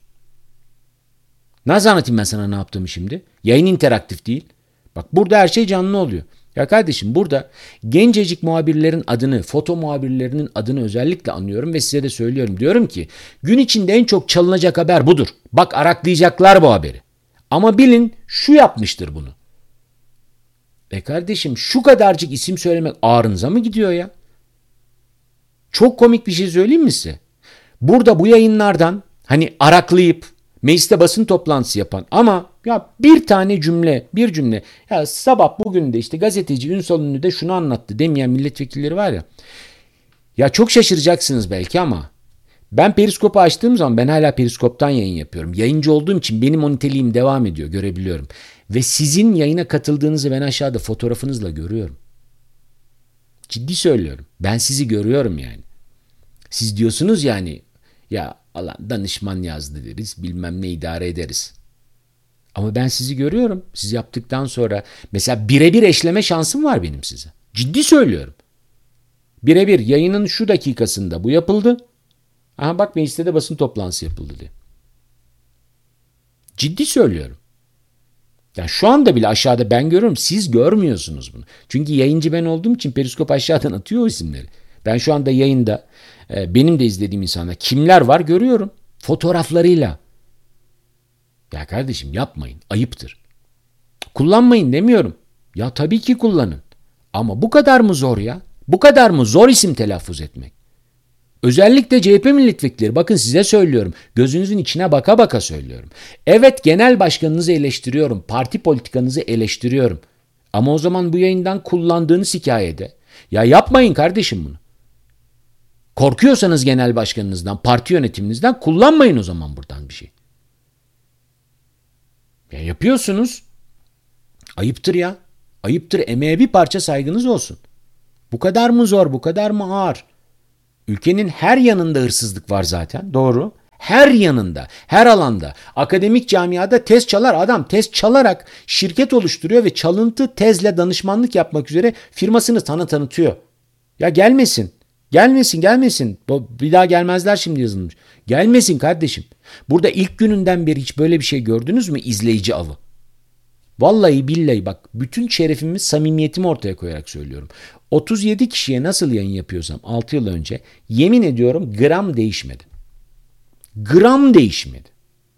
Speaker 1: Nasıl anlatayım ben sana ne yaptığımı şimdi? Yayın interaktif değil. Bak burada her şey canlı oluyor. Ya kardeşim burada gencecik muhabirlerin adını, foto muhabirlerinin adını özellikle anıyorum ve size de söylüyorum. Diyorum ki gün içinde en çok çalınacak haber budur. Bak araklayacaklar bu haberi. Ama bilin şu yapmıştır bunu. Kardeşim şu kadarcık isim söylemek ağrınıza mı gidiyor ya? Çok komik bir şey söyleyeyim mi size? Burada bu yayınlardan hani araklayıp mecliste basın toplantısı yapan ama ya bir cümle ya sabah bugün de işte gazeteci Ünsal Ünlü de şunu anlattı demeyen milletvekilleri var ya. Ya çok şaşıracaksınız belki ama ben Periskop'u açtığım zaman ben hala Periskop'tan yayın yapıyorum. Yayıncı olduğum için benim o niteliğim devam ediyor, görebiliyorum. Ve sizin yayına katıldığınızı ben aşağıda fotoğrafınızla görüyorum. Ciddi söylüyorum. Ben sizi görüyorum yani. Siz diyorsunuz yani ya Allah danışman yazdı deriz bilmem ne idare ederiz. Ama ben sizi görüyorum. Siz yaptıktan sonra mesela birebir eşleme şansım var benim size. Ciddi söylüyorum. Birebir yayının şu dakikasında bu yapıldı. Aha bak mecliste de basın toplantısı yapıldı diye. Ciddi söylüyorum. Yani şu anda bile aşağıda ben görüyorum. Siz görmüyorsunuz bunu. Çünkü yayıncı ben olduğum için Periskop aşağıdan atıyor o isimleri. Ben şu anda yayında benim de izlediğim insanlar kimler var görüyorum. Fotoğraflarıyla. Ya kardeşim yapmayın. Ayıptır. Kullanmayın demiyorum. Ya tabii ki kullanın. Ama bu kadar mı zor ya? Bu kadar mı zor isim telaffuz etmek? Özellikle CHP milletvekilleri, bakın size söylüyorum. Gözünüzün içine baka baka söylüyorum. Evet, genel başkanınızı eleştiriyorum. Parti politikanızı eleştiriyorum. Ama o zaman bu yayından kullandığınız hikayede ya yapmayın kardeşim bunu. Korkuyorsanız genel başkanınızdan, parti yönetiminizden kullanmayın o zaman buradan bir şey. Ya yapıyorsunuz. Ayıptır ya. Ayıptır. Emeğe bir parça saygınız olsun. Bu kadar mı zor, bu kadar mı ağır? Ülkenin her yanında hırsızlık var zaten. Doğru. Her yanında, her alanda. Akademik camiada tez çalar adam. Tez çalarak şirket oluşturuyor ve çalıntı tezle danışmanlık yapmak üzere firmasını tanıtıyor. Ya gelmesin. Gelmesin. Bir daha gelmezler şimdi yazılmış. Gelmesin kardeşim. Burada ilk gününden beri hiç böyle bir şey gördünüz mü izleyici avı? Vallahi billahi bak, bütün şerefimi, samimiyetimi ortaya koyarak söylüyorum. 37 kişiye nasıl yayın yapıyorsam 6 yıl önce, yemin ediyorum gram değişmedi. Gram değişmedi.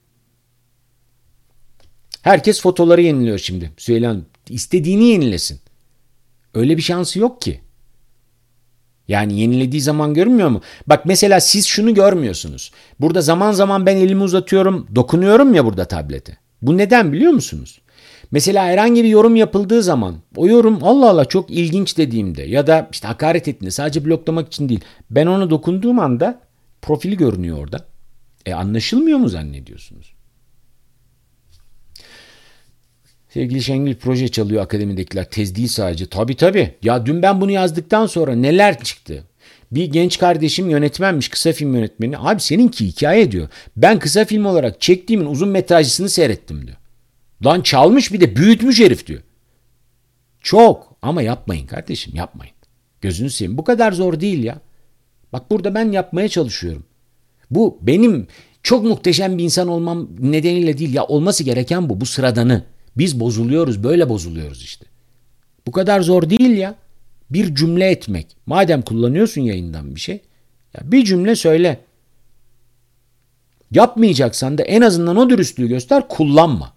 Speaker 1: Herkes fotoları yeniliyor şimdi. Süheyla Hanım istediğini yenilesin. Öyle bir şansı yok ki. Yani yenilediği zaman görünmüyor mu? Bak mesela siz şunu görmüyorsunuz. Burada zaman zaman ben elimi uzatıyorum, dokunuyorum ya burada tablete. Bu neden biliyor musunuz? Mesela herhangi bir yorum yapıldığı zaman o yorum Allah Allah çok ilginç dediğimde ya da işte hakaret ettiğinde, sadece bloklamak için değil, ben ona dokunduğum anda profili görünüyor orada. Anlaşılmıyor mu zannediyorsunuz? Sevgili Şengül, proje çalıyor akademidekiler. Tez değil sadece. Tabii. Ya dün ben bunu yazdıktan sonra neler çıktı? Bir genç kardeşim yönetmenmiş, kısa film yönetmeni. Abi seninki hikaye diyor. Ben kısa film olarak çektiğimin uzun metrajlısını seyrettim diyor. Lan çalmış, bir de büyütmüş herif diyor. Çok ama yapmayın kardeşim, yapmayın. Gözünü seveyim, bu kadar zor değil ya. Bak burada ben yapmaya çalışıyorum. Bu benim çok muhteşem bir insan olmam nedeniyle değil ya, olması gereken bu sıradanı. Biz bozuluyoruz, böyle bozuluyoruz işte. Bu kadar zor değil ya. Bir cümle etmek. Madem kullanıyorsun yayından bir şey, ya bir cümle söyle. Yapmayacaksan da en azından o dürüstlüğü göster, kullanma.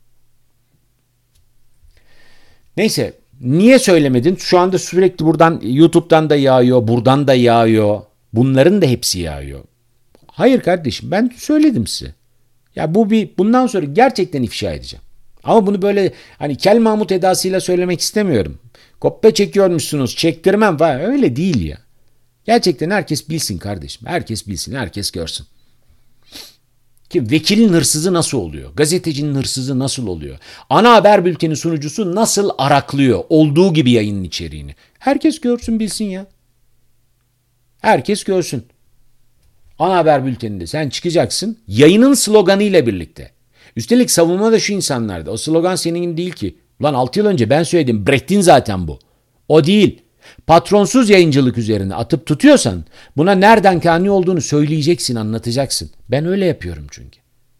Speaker 1: Neyse, niye söylemedin? Şu anda sürekli buradan, YouTube'dan da yağıyor, buradan da yağıyor. Bunların da hepsi yağıyor. Hayır kardeşim, ben söyledim size. Ya bundan sonra gerçekten ifşa edeceğim. Ama bunu böyle hani Kel Mahmut edasıyla söylemek istemiyorum. Kopya çekiyormuşsunuz, çektirmem falan, öyle değil ya. Gerçekten herkes bilsin kardeşim. Herkes bilsin, herkes görsün. Ki vekilin hırsızı nasıl oluyor? Gazetecinin hırsızı nasıl oluyor? Ana haber bülteni sunucusu nasıl araklıyor olduğu gibi yayının içeriğini? Herkes görsün, bilsin ya. Herkes görsün. Ana haber bülteninde sen çıkacaksın yayının sloganıyla birlikte. Üstelik savunma da şu insanlarda. O slogan senin değil ki. Ulan 6 yıl önce ben söyledim. Brecht'in zaten bu. O değil. Patronsuz yayıncılık üzerine atıp tutuyorsan buna nereden kani olduğunu söyleyeceksin, anlatacaksın. Ben öyle yapıyorum çünkü.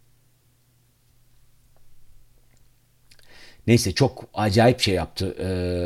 Speaker 1: Neyse, çok acayip şey yaptı.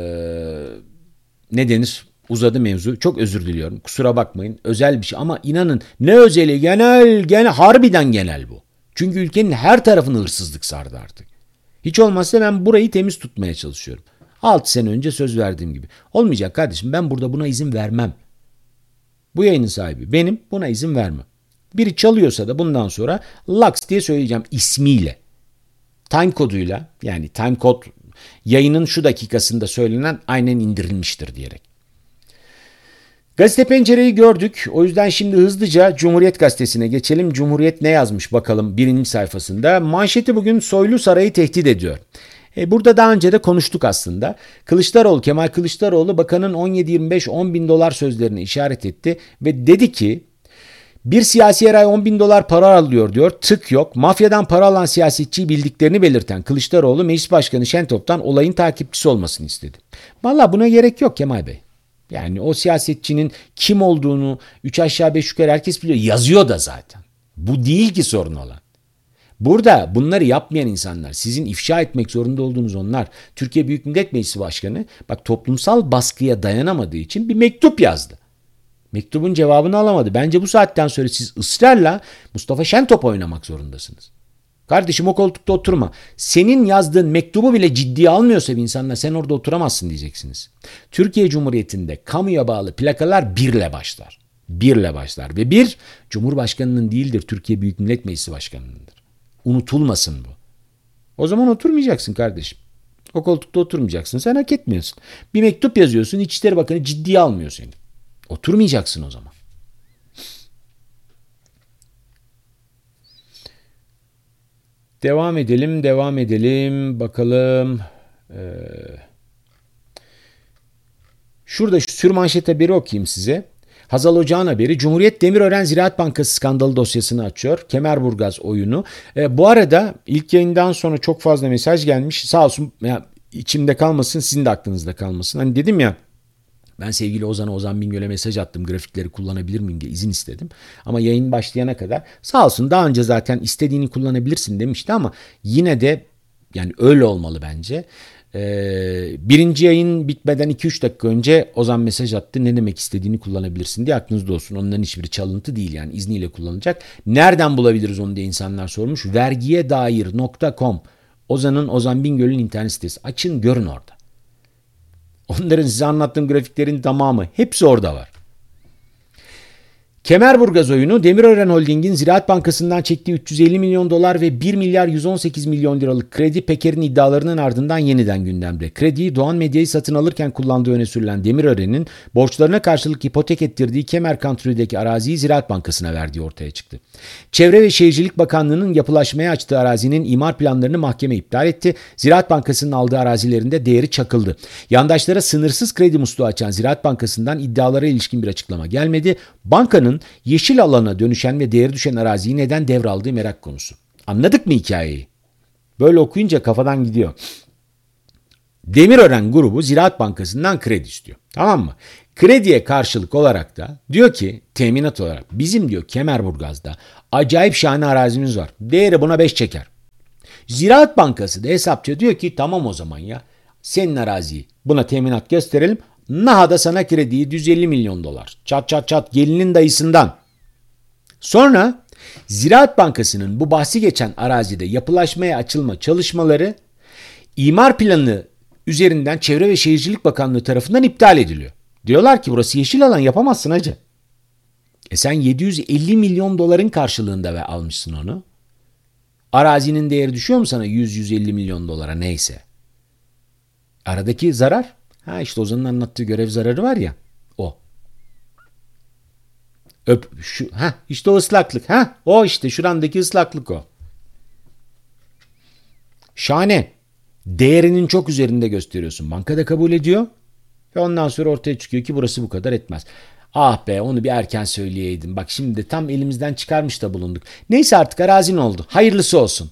Speaker 1: Ne denir? Uzadı mevzu. Çok özür diliyorum. Kusura bakmayın. Özel bir şey ama inanın ne özeli, genel harbiden genel bu. Çünkü ülkenin her tarafını hırsızlık sardı artık. Hiç olmazsa ben burayı temiz tutmaya çalışıyorum. 6 sene önce söz verdiğim gibi. Olmayacak kardeşim, ben burada buna izin vermem. Bu yayının sahibi benim, buna izin vermem. Biri çalıyorsa da bundan sonra Lux diye söyleyeceğim ismiyle. Time koduyla, yani time kod yayının şu dakikasında söylenen aynen indirilmiştir diyerek. Gazete Pencere'yi gördük. O yüzden şimdi hızlıca Cumhuriyet Gazetesi'ne geçelim. Cumhuriyet ne yazmış bakalım birinci sayfasında. Manşeti bugün Soylu sarayı tehdit ediyor. Burada daha önce de konuştuk aslında. Kemal Kılıçdaroğlu bakanın 17-25-10 bin dolar sözlerine işaret etti ve dedi ki bir siyasi her ay 10 bin dolar para alıyor diyor. Tık yok. Mafyadan para alan siyasetçiyi bildiklerini belirten Kılıçdaroğlu Meclis Başkanı Şentop'tan olayın takipçisi olmasını istedi. Vallahi buna gerek yok Kemal Bey. Yani o siyasetçinin kim olduğunu 3 aşağı 5 yukarı herkes biliyor. Yazıyor da zaten. Bu değil ki sorun olan. Burada bunları yapmayan insanlar, sizin ifşa etmek zorunda olduğunuz onlar. Türkiye Büyük Millet Meclisi Başkanı bak toplumsal baskıya dayanamadığı için bir mektup yazdı. Mektubun cevabını alamadı. Bence bu saatten sonra siz ısrarla Mustafa Şentop oynamak zorundasınız. Kardeşim o koltukta oturma. Senin yazdığın mektubu bile ciddiye almıyorsa bir insanla sen orada oturamazsın diyeceksiniz. Türkiye Cumhuriyeti'nde kamuya bağlı plakalar birle başlar. Birle başlar ve bir Cumhurbaşkanının değildir, Türkiye Büyük Millet Meclisi Başkanı'nındır. Unutulmasın bu. O zaman oturmayacaksın kardeşim. O koltukta oturmayacaksın. Sen hak etmiyorsun. Bir mektup yazıyorsun, İçişleri Bakanı ciddiye almıyor seni. Oturmayacaksın o zaman. Devam edelim. Bakalım. Şurada şu sürmanşet haberi okuyayım size. Hazal Ocağ'ın haberi. Cumhuriyet Demirören Ziraat Bankası skandalı dosyasını açıyor. Kemerburgaz oyunu. Bu arada ilk yayından sonra çok fazla mesaj gelmiş. Sağ olsun ya, içimde kalmasın, sizin de aklınızda kalmasın. Hani dedim ya, ben sevgili Ozan Bingöl'e mesaj attım. Grafikleri kullanabilir miyim diye izin istedim. Ama yayın başlayana kadar sağ olsun daha önce zaten istediğini kullanabilirsin demişti ama yine de yani öyle olmalı bence. Birinci yayın bitmeden 2-3 dakika önce Ozan mesaj attı. Ne demek istediğini kullanabilirsin diye, aklınızda olsun. Onların hiçbiri çalıntı değil, yani izniyle kullanılacak. Nereden bulabiliriz onu diye insanlar sormuş. Vergiyedair.com Ozan Bingöl'ün internet sitesi. Açın görün orada. Onların size anlattığım grafiklerin tamamı hepsi orada var. Kemerburgaz oyunu, Demirören Holding'in Ziraat Bankası'ndan çektiği 350 milyon dolar ve 1 milyar 118 milyon liralık kredi Peker'in iddialarının ardından yeniden gündemde. Krediyi Doğan Medya'yı satın alırken kullandığı öne sürülen Demirören'in borçlarına karşılık ipotek ettirdiği Kemer Country'deki araziyi Ziraat Bankası'na verdiği ortaya çıktı. Çevre ve Şehircilik Bakanlığı'nın yapılaşmaya açtığı arazinin imar planlarını mahkeme iptal etti. Ziraat Bankası'nın aldığı arazilerinde değeri çakıldı. Yandaşlara sınırsız kredi musluğu açan Ziraat Bankası'ndan iddialara ilişkin bir açıklama gelmedi. Bankanın yeşil alana dönüşen ve değeri düşen araziyi neden devraldığı merak konusu. Anladık mı hikayeyi? Böyle okuyunca kafadan gidiyor. Demirören grubu Ziraat Bankası'ndan kredi istiyor. Tamam mı? Krediye karşılık olarak da diyor ki, teminat olarak bizim diyor Kemerburgaz'da acayip şahane arazimiz var. Değeri buna 5 çeker. Ziraat Bankası da hesapçı diyor ki tamam o zaman ya. Senin araziyi buna teminat gösterelim. Naha da sana krediyi 150 milyon dolar. Çat çat çat gelinin dayısından. Sonra Ziraat Bankası'nın bu bahsi geçen arazide yapılaşmaya açılma çalışmaları imar planı üzerinden Çevre ve Şehircilik Bakanlığı tarafından iptal ediliyor. Diyorlar ki burası yeşil alan, yapamazsın hacı. Sen 750 milyon doların karşılığında ve almışsın onu. Arazinin değeri düşüyor mu sana 100-150 milyon dolara neyse. Aradaki zarar, işte Ozan'ın anlattığı görev zararı var ya, o. İşte o ıslaklık. O işte şurandaki ıslaklık o. Şahane. Değerinin çok üzerinde gösteriyorsun. Banka da kabul ediyor. Ve ondan sonra ortaya çıkıyor ki burası bu kadar etmez. Ah be, onu bir erken söyleyeydim. Bak şimdi de tam elimizden çıkarmış da bulunduk. Neyse artık arazin oldu. Hayırlısı olsun.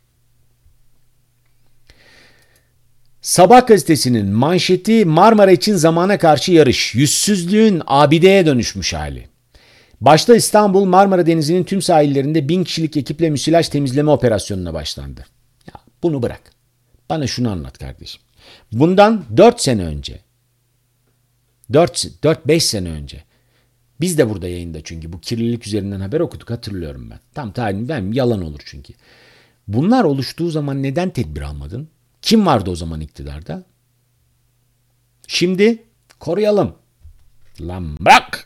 Speaker 1: Sabah gazetesinin manşeti Marmara için zamana karşı yarış. Yüzsüzlüğün abideye dönüşmüş hali. Başta İstanbul, Marmara Denizi'nin tüm sahillerinde 1000 kişilik ekiple müsilaj temizleme operasyonuna başlandı. Ya bunu bırak. Bana şunu anlat kardeşim. Bundan 4 sene önce, 4-5 sene önce, biz de burada yayında çünkü bu kirlilik üzerinden haber okuduk, hatırlıyorum ben. Tam tarihini vermeyeyim, yalan olur çünkü. Bunlar oluştuğu zaman neden tedbir almadın? Kim vardı o zaman iktidarda? Şimdi koruyalım. Lan bırak!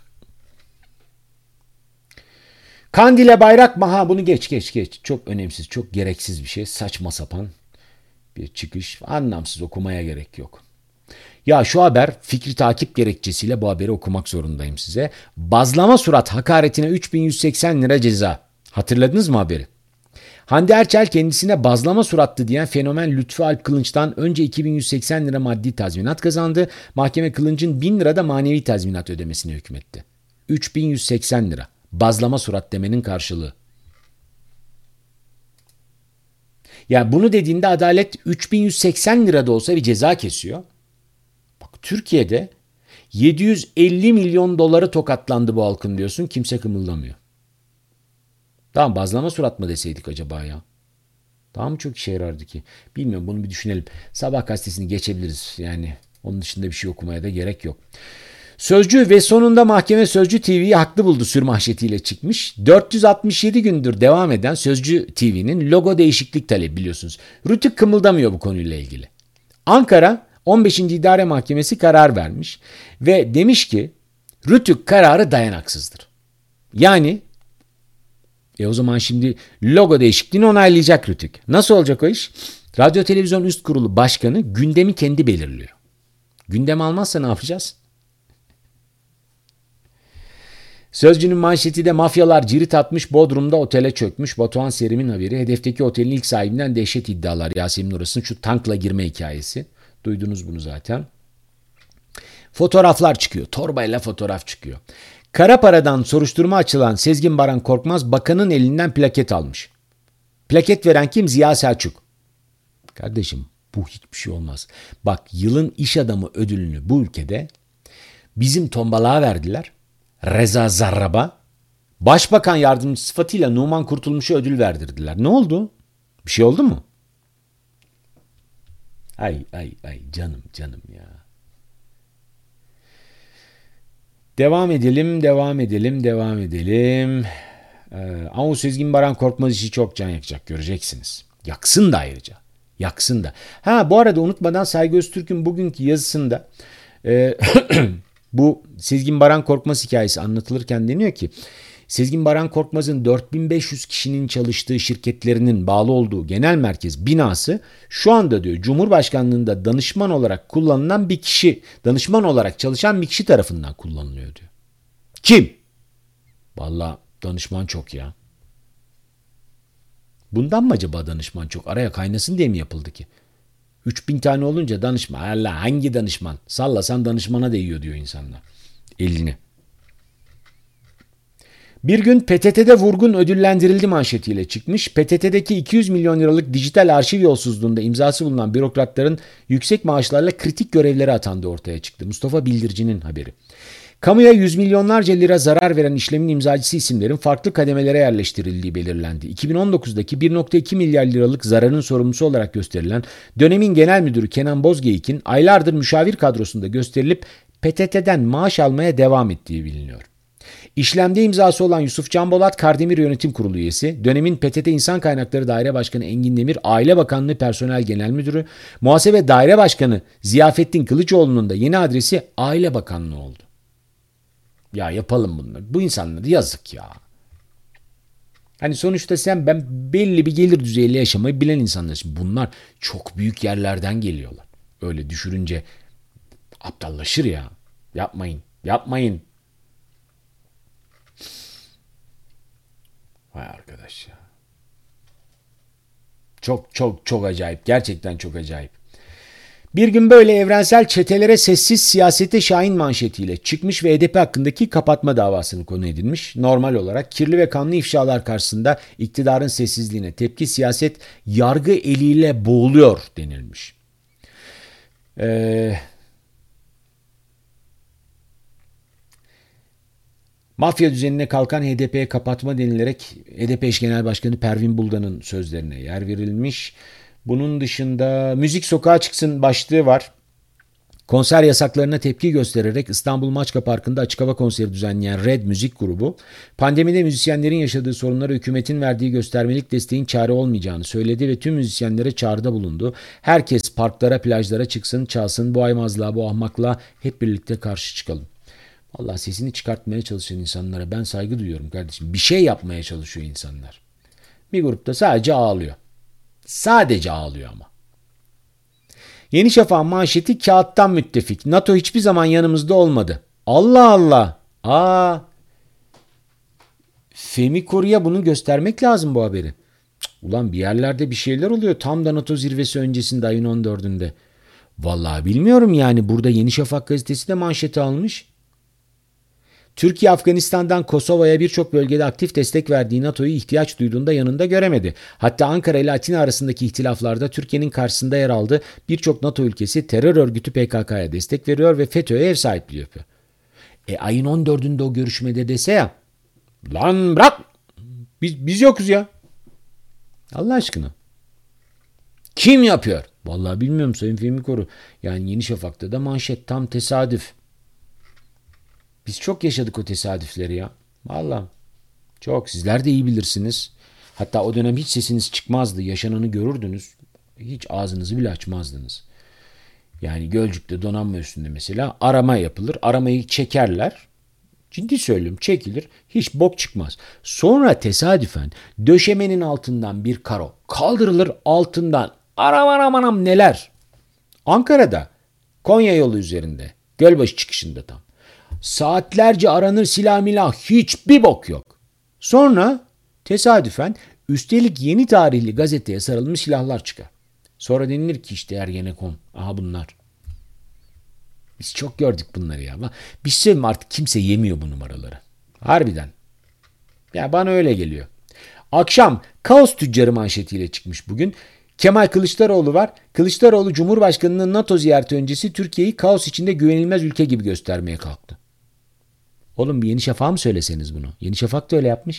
Speaker 1: Kandil'e bayrak mı? Bunu geç. Çok önemsiz, çok gereksiz bir şey. Saçma sapan bir çıkış. Anlamsız, okumaya gerek yok. Ya şu haber, fikri takip gerekçesiyle bu haberi okumak zorundayım size. Bazlama surat hakaretine 3180 lira ceza. Hatırladınız mı haberi? Hande Erçel kendisine bazlama surattı diyen fenomen Lütfü Alp Kılınç'tan önce 2180 lira maddi tazminat kazandı. Mahkeme Kılınç'ın 1000 lira da manevi tazminat ödemesine hükmetti. 3180 lira. Bazlama surat demenin karşılığı. Ya bunu dediğinde adalet 3180 lira da olsa bir ceza kesiyor. Bak Türkiye'de 750 milyon doları tokatlandı bu halkın diyorsun, kimse kımıldamıyor. Tamam, bazlama surat mı deseydik acaba ya? Daha mı çok işe yarardı ki? Bilmiyorum, bunu bir düşünelim. Sabah gazetesini geçebiliriz. Yani onun dışında bir şey okumaya da gerek yok. Sözcü ve sonunda mahkeme Sözcü TV'yi haklı buldu sürmanşetiyle çıkmış. 467 gündür devam eden Sözcü TV'nin logo değişiklik talebi biliyorsunuz. Rütük kımıldamıyor bu konuyla ilgili. Ankara 15. İdare Mahkemesi karar vermiş ve demiş ki Rütük kararı dayanaksızdır. Yani o zaman şimdi logo değişikliğini onaylayacak Rütük. Nasıl olacak o iş? Radyo Televizyon Üst Kurulu Başkanı gündemi kendi belirliyor. Gündem almazsa ne yapacağız? Sözcünün manşeti de mafyalar cirit atmış, Bodrum'da otele çökmüş. Batuhan Serim'in haberi. Hedefteki otelin ilk sahibinden dehşet iddialar. Yasemin Oras'ın şu tankla girme hikayesi. Duydunuz bunu zaten. Fotoğraflar çıkıyor. Torbayla fotoğraf çıkıyor. Kara paradan soruşturma açılan Sezgin Baran Korkmaz bakanın elinden plaket almış. Plaket veren kim? Ziya Selçuk. Kardeşim bu hiçbir şey olmaz. Bak, yılın iş adamı ödülünü bu ülkede bizim tombalığa verdiler. Reza Zarrab'a. Başbakan yardımcısı sıfatıyla Numan Kurtulmuş'a ödül verdirdiler. Ne oldu? Bir şey oldu mu? Ay canım ya. Devam edelim. Ama o Sezgin Baran Korkmaz işi çok can yakacak, göreceksiniz. Yaksın da ayrıca. Yaksın da. Bu arada unutmadan Saygı Öztürk'ün bugünkü yazısında bu Sezgin Baran Korkmaz hikayesi anlatılırken deniyor ki Sezgin Baran Korkmaz'ın 4500 kişinin çalıştığı şirketlerinin bağlı olduğu genel merkez binası şu anda diyor Cumhurbaşkanlığında danışman olarak kullanılan bir kişi, danışman olarak çalışan bir kişi tarafından kullanılıyor diyor. Kim? Vallahi danışman çok ya. Bundan mı acaba danışman çok? Araya kaynasın diye mi yapıldı ki? 3000 tane olunca danışman. Allah, hangi danışman? Sallasan danışmana değiyor diyor insanlar. Elini. Bir gün PTT'de vurgun ödüllendirildi manşetiyle çıkmış. PTT'deki 200 milyon liralık dijital arşiv yolsuzluğunda imzası bulunan bürokratların yüksek maaşlarla kritik görevlere atandığı ortaya çıktı. Mustafa Bildirici'nin haberi. Kamuya yüz milyonlarca lira zarar veren işlemin imzacısı isimlerin farklı kademelere yerleştirildiği belirlendi. 2019'daki 1,2 milyar liralık zararın sorumlusu olarak gösterilen dönemin genel müdürü Kenan Bozgeyik'in aylardır müşavir kadrosunda gösterilip PTT'den maaş almaya devam ettiği biliniyor. İşlemde imzası olan Yusuf Can Bolat Kardemir Yönetim Kurulu üyesi, dönemin PTT İnsan Kaynakları Daire Başkanı Engin Demir, Aile Bakanlığı Personel Genel Müdürü, Muhasebe Daire Başkanı Ziyafettin Kılıçoğlu'nun da yeni adresi Aile Bakanlığı oldu. Ya yapalım bunları. Bu insanlara yazık ya. Hani sonuçta sen ben belli bir gelir düzeyiyle yaşamayı bilen insanlar. Bunlar çok büyük yerlerden geliyorlar. Öyle düşürünce aptallaşır ya. Yapmayın. Vay arkadaş ya. Çok acayip. Gerçekten çok acayip. Bir gün böyle evrensel çetelere sessiz siyasete şahin manşetiyle çıkmış ve HDP hakkındaki kapatma davasını konu edilmiş. Normal olarak kirli ve kanlı ifşalar karşısında iktidarın sessizliğine tepki, siyaset yargı eliyle boğuluyor denilmiş. Mafya düzenine kalkan HDP'ye kapatma denilerek HDP eş genel başkanı Pervin Buldan'ın sözlerine yer verilmiş. Bunun dışında müzik sokağa çıksın başlığı var. Konser yasaklarına tepki göstererek İstanbul Maçka Parkı'nda açık hava konseri düzenleyen Red Müzik grubu, pandemide müzisyenlerin yaşadığı sorunlara hükümetin verdiği göstermelik desteğin çare olmayacağını söyledi ve tüm müzisyenlere çağrıda bulundu. Herkes parklara, plajlara çıksın, çalsın, bu aymazlığa, bu ahmaklığa hep birlikte karşı çıkalım. Vallahi sesini çıkartmaya çalışan insanlara ben saygı duyuyorum kardeşim. Bir şey yapmaya çalışıyor insanlar. Bir grupta sadece ağlıyor. Sadece ağlıyor ama. Yeni Şafak'ın manşeti kağıttan müttefik. NATO hiçbir zaman yanımızda olmadı. Allah Allah. Fehmi Koru'ya bunu göstermek lazım bu haberi. Ulan bir yerlerde bir şeyler oluyor. Tam da NATO zirvesi öncesinde ayın 14'ünde. Vallahi bilmiyorum yani. Burada Yeni Şafak gazetesi de manşeti almış. Türkiye Afganistan'dan Kosova'ya birçok bölgede aktif destek verdiği NATO'yu ihtiyaç duyduğunda yanında göremedi. Hatta Ankara ile Atina arasındaki ihtilaflarda Türkiye'nin karşısında yer aldı. Birçok NATO ülkesi terör örgütü PKK'ya destek veriyor ve FETÖ'ye ev sahipliği yapıyor. Ayın 14'ünde o görüşmede dese ya, lan bırak biz yokuz ya. Allah aşkına. Kim yapıyor? Vallahi bilmiyorum Sayın Fehmi Koru. Yani Yeni Şafak'ta da manşet tam tesadüf. Biz çok yaşadık o tesadüfleri ya. Vallahi çok. Sizler de iyi bilirsiniz. Hatta o dönem hiç sesiniz çıkmazdı. Yaşananı görürdünüz. Hiç ağzınızı bile açmazdınız. Yani Gölcük'te donanma üstünde mesela arama yapılır. Aramayı çekerler. Ciddi söylüyorum çekilir. Hiç bok çıkmaz. Sonra tesadüfen döşemenin altından bir karo kaldırılır, altından aram neler. Ankara'da Konya yolu üzerinde Gölbaşı çıkışında tam. Saatlerce aranır, silah milah, hiçbir bok yok. Sonra tesadüfen üstelik yeni tarihli gazeteye sarılmış silahlar çıkar. Sonra denilir ki işte Ergenekon. Aha bunlar. Biz çok gördük bunları ya. Bir şey mi, artık kimse yemiyor bu numaraları. Harbiden. Ya bana öyle geliyor. Akşam kaos tüccarı manşetiyle çıkmış bugün. Kemal Kılıçdaroğlu var. Kılıçdaroğlu Cumhurbaşkanı'nın NATO ziyareti öncesi Türkiye'yi kaos içinde güvenilmez ülke gibi göstermeye kalktı. Oğlum bir Yeni Şafak'a mı söyleseniz bunu? Yeni Şafak da öyle yapmış.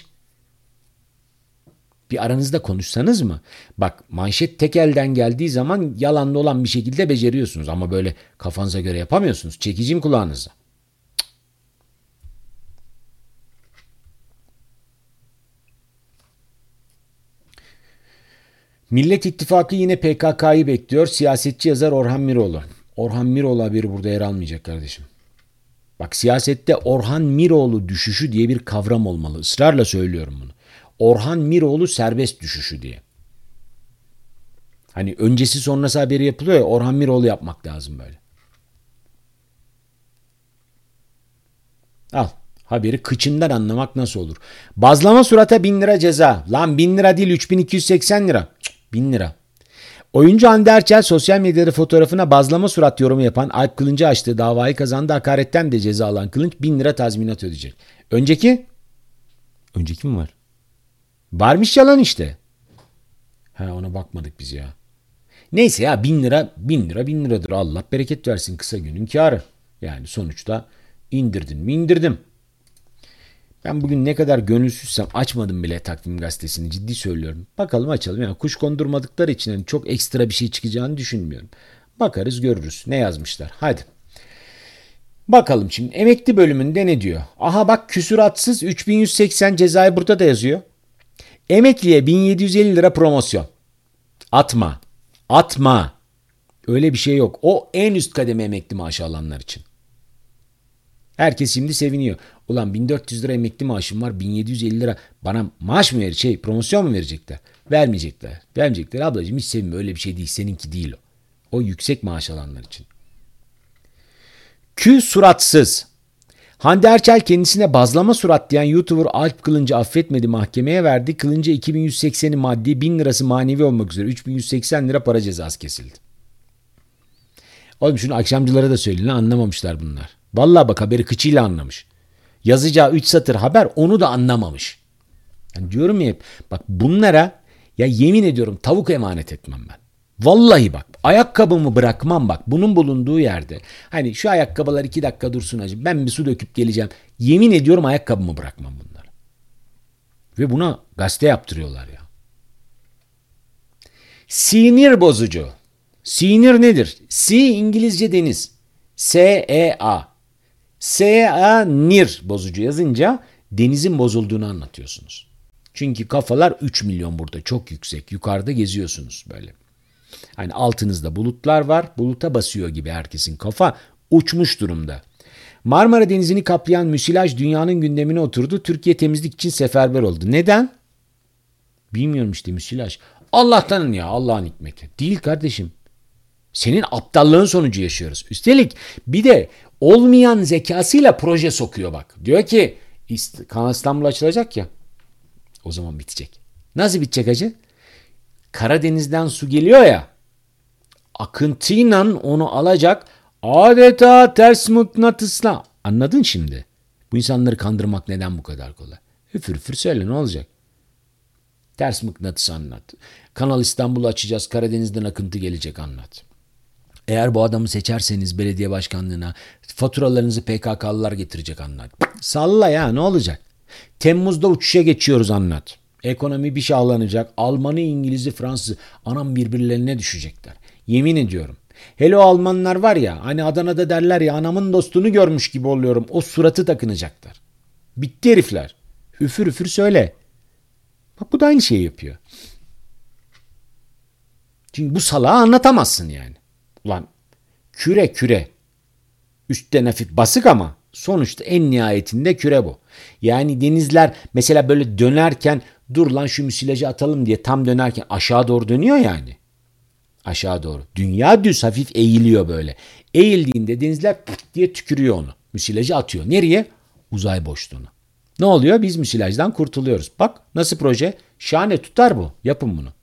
Speaker 1: Bir aranızda konuşsanız mı? Bak manşet tek elden geldiği zaman yalanlı olan bir şekilde beceriyorsunuz. Ama böyle kafanıza göre yapamıyorsunuz. Çekicim kulağınıza. Millet İttifakı yine PKK'yı bekliyor. Siyasetçi yazar Orhan Miroğlu. Orhan Miroğlu haberi burada yer almayacak kardeşim. Bak siyasette Orhan Miroğlu düşüşü diye bir kavram olmalı. Israrla söylüyorum bunu. Orhan Miroğlu serbest düşüşü diye. Hani öncesi sonrası haberi yapılıyor ya, Orhan Miroğlu yapmak lazım böyle. Al haberi kıçından anlamak nasıl olur? Bazlama surata 1000 lira ceza. Lan 1000 lira değil 3280 lira. 1000 lira. Oyuncu Hande Erçel sosyal medyada fotoğrafına bazlama surat yorumu yapan Alp Kılınç'ı açtığı davayı kazandı. Hakaretten de ceza alan Kılınç 1000 lira tazminat ödeyecek. Önceki mi var? Varmış yalan işte. Ha ona bakmadık biz ya. Neyse ya 1000 lira 1000 liradır. Allah bereket versin, kısa günün kârı. Yani sonuçta indirdin mi indirdim. Ben bugün ne kadar gönülsüzsem açmadım bile Takvim Gazetesi'ni, ciddi söylüyorum. Bakalım açalım. Yani kuş kondurmadıkları için yani çok ekstra bir şey çıkacağını düşünmüyorum. Bakarız görürüz ne yazmışlar. Hadi. Bakalım şimdi emekli bölümünde ne diyor? Aha bak küsuratsız 3180 cezayı burada da yazıyor. Emekliye 1750 lira promosyon. Atma. Atma. Öyle bir şey yok. O en üst kademe emekli maaşı alanlar için. Herkes şimdi seviniyor. Ulan 1400 lira emekli maaşım var, 1750 lira bana maaş mı verecek, promosyon mu verecekler? Vermeyecekler. Vermeyecekler ablacığım, hiç sevinme, öyle bir şey değil. Seninki değil o. O yüksek maaş alanlar için. Suratsız. Hande Erçel kendisine bazlama surat diyen YouTuber Alp Kılınç'ı affetmedi, mahkemeye verdi. Kılınç'a 2180'i maddi, 1000 lirası manevi olmak üzere 3180 lira para cezası kesildi. Oğlum şunu akşamcılara da söyleyin, anlamamışlar bunlar. Vallahi bak haberi kıçıyla anlamış. Yazacağı 3 satır haber onu da anlamamış. Yani diyorum ya hep bak bunlara ya yemin ediyorum tavuk emanet etmem ben. Vallahi bak ayakkabımı bırakmam bak bunun bulunduğu yerde. Hani şu ayakkabılar 2 dakika dursun hacı, ben bir su döküp geleceğim. Yemin ediyorum ayakkabımı bırakmam bunları. Ve buna gazete yaptırıyorlar ya. Sinir bozucu. Sinir nedir? İngilizce deniz. S-E-A. S-A-Nir bozucu yazınca denizin bozulduğunu anlatıyorsunuz. Çünkü kafalar 3 milyon burada çok yüksek. Yukarıda geziyorsunuz böyle. Hani altınızda bulutlar var. Buluta basıyor gibi herkesin kafa uçmuş durumda. Marmara Denizi'ni kaplayan müsilaj dünyanın gündemine oturdu. Türkiye temizlik için seferber oldu. Neden? Bilmiyorum işte müsilaj. Allah'tanın ya, Allah'ın hikmeti. Değil kardeşim. Senin aptallığın sonucu yaşıyoruz. Üstelik bir de olmayan zekasıyla proje sokuyor bak. Diyor ki Kanal İstanbul açılacak ya. O zaman bitecek. Nasıl bitecek hacı? Karadeniz'den su geliyor ya. Akıntıyla onu alacak. Adeta ters mıknatısla. Anladın şimdi? Bu insanları kandırmak neden bu kadar kolay? Üfür üfür söyle ne olacak? Ters mıknatıs anlat. Kanal İstanbul'u açacağız. Karadeniz'den akıntı gelecek anlat. Eğer bu adamı seçerseniz belediye başkanlığına faturalarınızı PKK'lılar getirecek anlat. Salla ya ne olacak? Temmuz'da uçuşa geçiyoruz anlat. Ekonomi bir şahlanacak. Almanı, İngiliz'i, Fransız'ı anam birbirlerine düşecekler. Yemin ediyorum. Hele o Almanlar var ya, hani Adana'da derler ya, anamın dostunu görmüş gibi oluyorum. O suratı takınacaklar. Bitti herifler. Üfür üfür söyle. Bak bu da aynı şeyi yapıyor. Çünkü bu salağı anlatamazsın yani. Ulan küre küre. Üstten hafif basık ama sonuçta en nihayetinde küre bu. Yani denizler mesela böyle dönerken dur lan şu müsilajı atalım diye tam dönerken aşağı doğru dönüyor yani. Aşağı doğru. Dünya düz hafif eğiliyor böyle. Eğildiğinde denizler pıt diye tükürüyor onu. Müsilajı atıyor. Nereye? Uzay boşluğuna. Ne oluyor? Biz müsilajdan kurtuluyoruz. Bak nasıl proje? Şahane, tutar bu. Yapın bunu.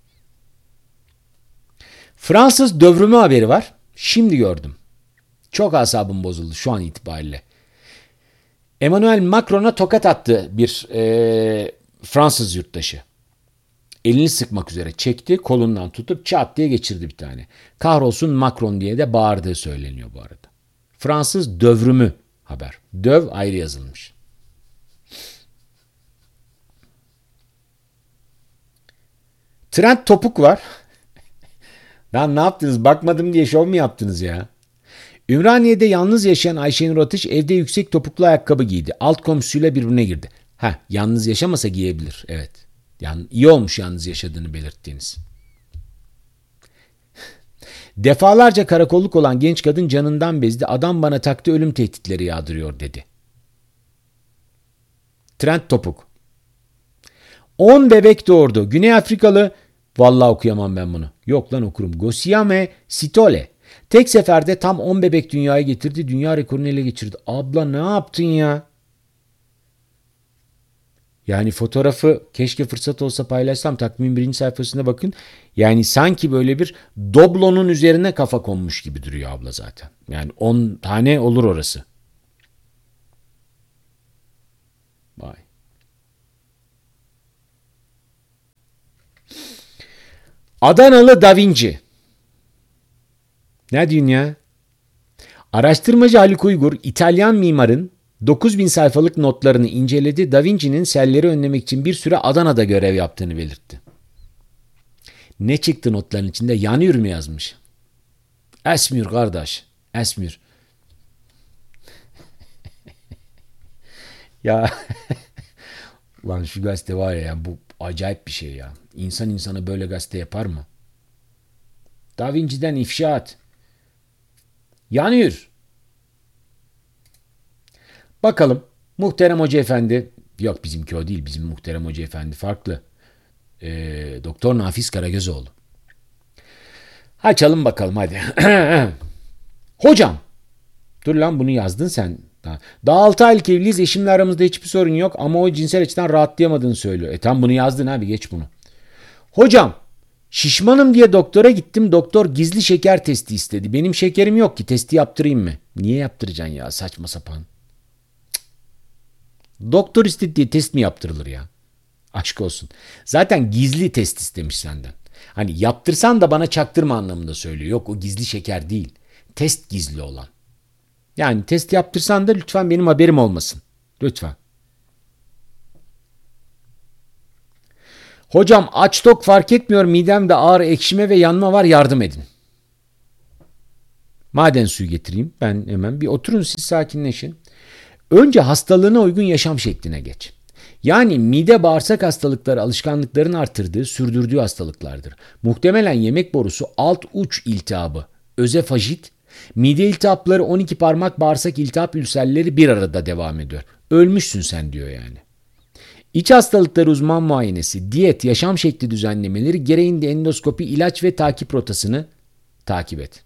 Speaker 1: Fransız dövrümü haberi var. Şimdi gördüm. Çok asabım bozuldu şu an itibariyle. Emmanuel Macron'a tokat attı bir Fransız yurttaşı. Elini sıkmak üzere çekti, kolundan tutup çat diye geçirdi bir tane. Kahrolsun Macron diye de bağırdığı söyleniyor bu arada. Fransız dövrümü haber. Döv ayrı yazılmış. Trend topuk var. Lan ne yaptınız? Bakmadım diye şov mu yaptınız ya? Ümraniye'de yalnız yaşayan Ayşenur Atış evde yüksek topuklu ayakkabı giydi. Alt komşusuyla birbirine girdi. Yalnız yaşamasa giyebilir. Evet. Yani iyi olmuş yalnız yaşadığını belirttiğiniz. Defalarca karakolluk olan genç kadın canından bezdi. Adam bana taktı, ölüm tehditleri yağdırıyor dedi. Trend topuk. 10 bebek doğurdu. Güney Afrikalı, vallahi okuyamam ben bunu. Yok lan okurum. Gosiame Sitole. Tek seferde tam 10 bebek dünyaya getirdi. Dünya rekorunu ele geçirdi. Abla ne yaptın ya? Yani fotoğrafı keşke fırsat olsa paylaşsam. Takvimin 1. sayfasına bakın. Yani sanki böyle bir doblonun üzerine kafa konmuş gibi duruyor abla zaten. Yani 10 tane olur orası. Vay. Adanalı Da Vinci. Ne diyorsun ya? Araştırmacı Haluk Uygur, İtalyan mimarın 9.000 sayfalık notlarını inceledi. Da Vinci'nin selleri önlemek için bir süre Adana'da görev yaptığını belirtti. Ne çıktı notların içinde? Yanıyor mu yazmış? Esmir kardeş. Esmir. Ya lan şu gazete var ya, bu acayip bir şey ya. İnsan insana böyle gazete yapar mı? Da Vinci'den ifşaat. Yanıyor. Bakalım. Muhterem Hoca Efendi. Yok bizimki o değil. Bizim Muhterem Hoca Efendi farklı. Doktor Nafiz Karagözoğlu. Açalım bakalım hadi. Hocam. Dur lan bunu yazdın sen. Daha 6 aylık evliyiz. Eşimle aramızda hiçbir sorun yok. Ama o cinsel açıdan rahatlayamadığını söylüyor. Tam bunu yazdın abi, geç bunu. Hocam. Şişmanım diye doktora gittim. Doktor gizli şeker testi istedi. Benim şekerim yok ki, testi yaptırayım mı? Niye yaptıracaksın ya, saçma sapan. Doktor istedi diye test mi yaptırılır ya? Aşk olsun. Zaten gizli test istemiş senden. Hani yaptırsan da bana çaktırma anlamında söylüyor. Yok, o gizli şeker değil. Test gizli olan. Yani test yaptırsan da lütfen benim haberim olmasın. Lütfen. Hocam aç tok fark etmiyor. Midemde ağrı, ekşime ve yanma var. Yardım edin. Maden suyu getireyim. Ben hemen bir oturun, siz sakinleşin. Önce hastalığına uygun yaşam şekline geç. Yani mide bağırsak hastalıkları alışkanlıkların artırdığı, sürdürdüğü hastalıklardır. Muhtemelen yemek borusu alt uç iltihabı, özefajit, mide iltihapları, 12 parmak bağırsak iltihap ülserleri bir arada devam ediyor. Ölmüşsün sen diyor yani. İç hastalıkları uzman muayenesi, diyet, yaşam şekli düzenlemeleri, gereğinde endoskopi, ilaç ve takip rotasını takip et.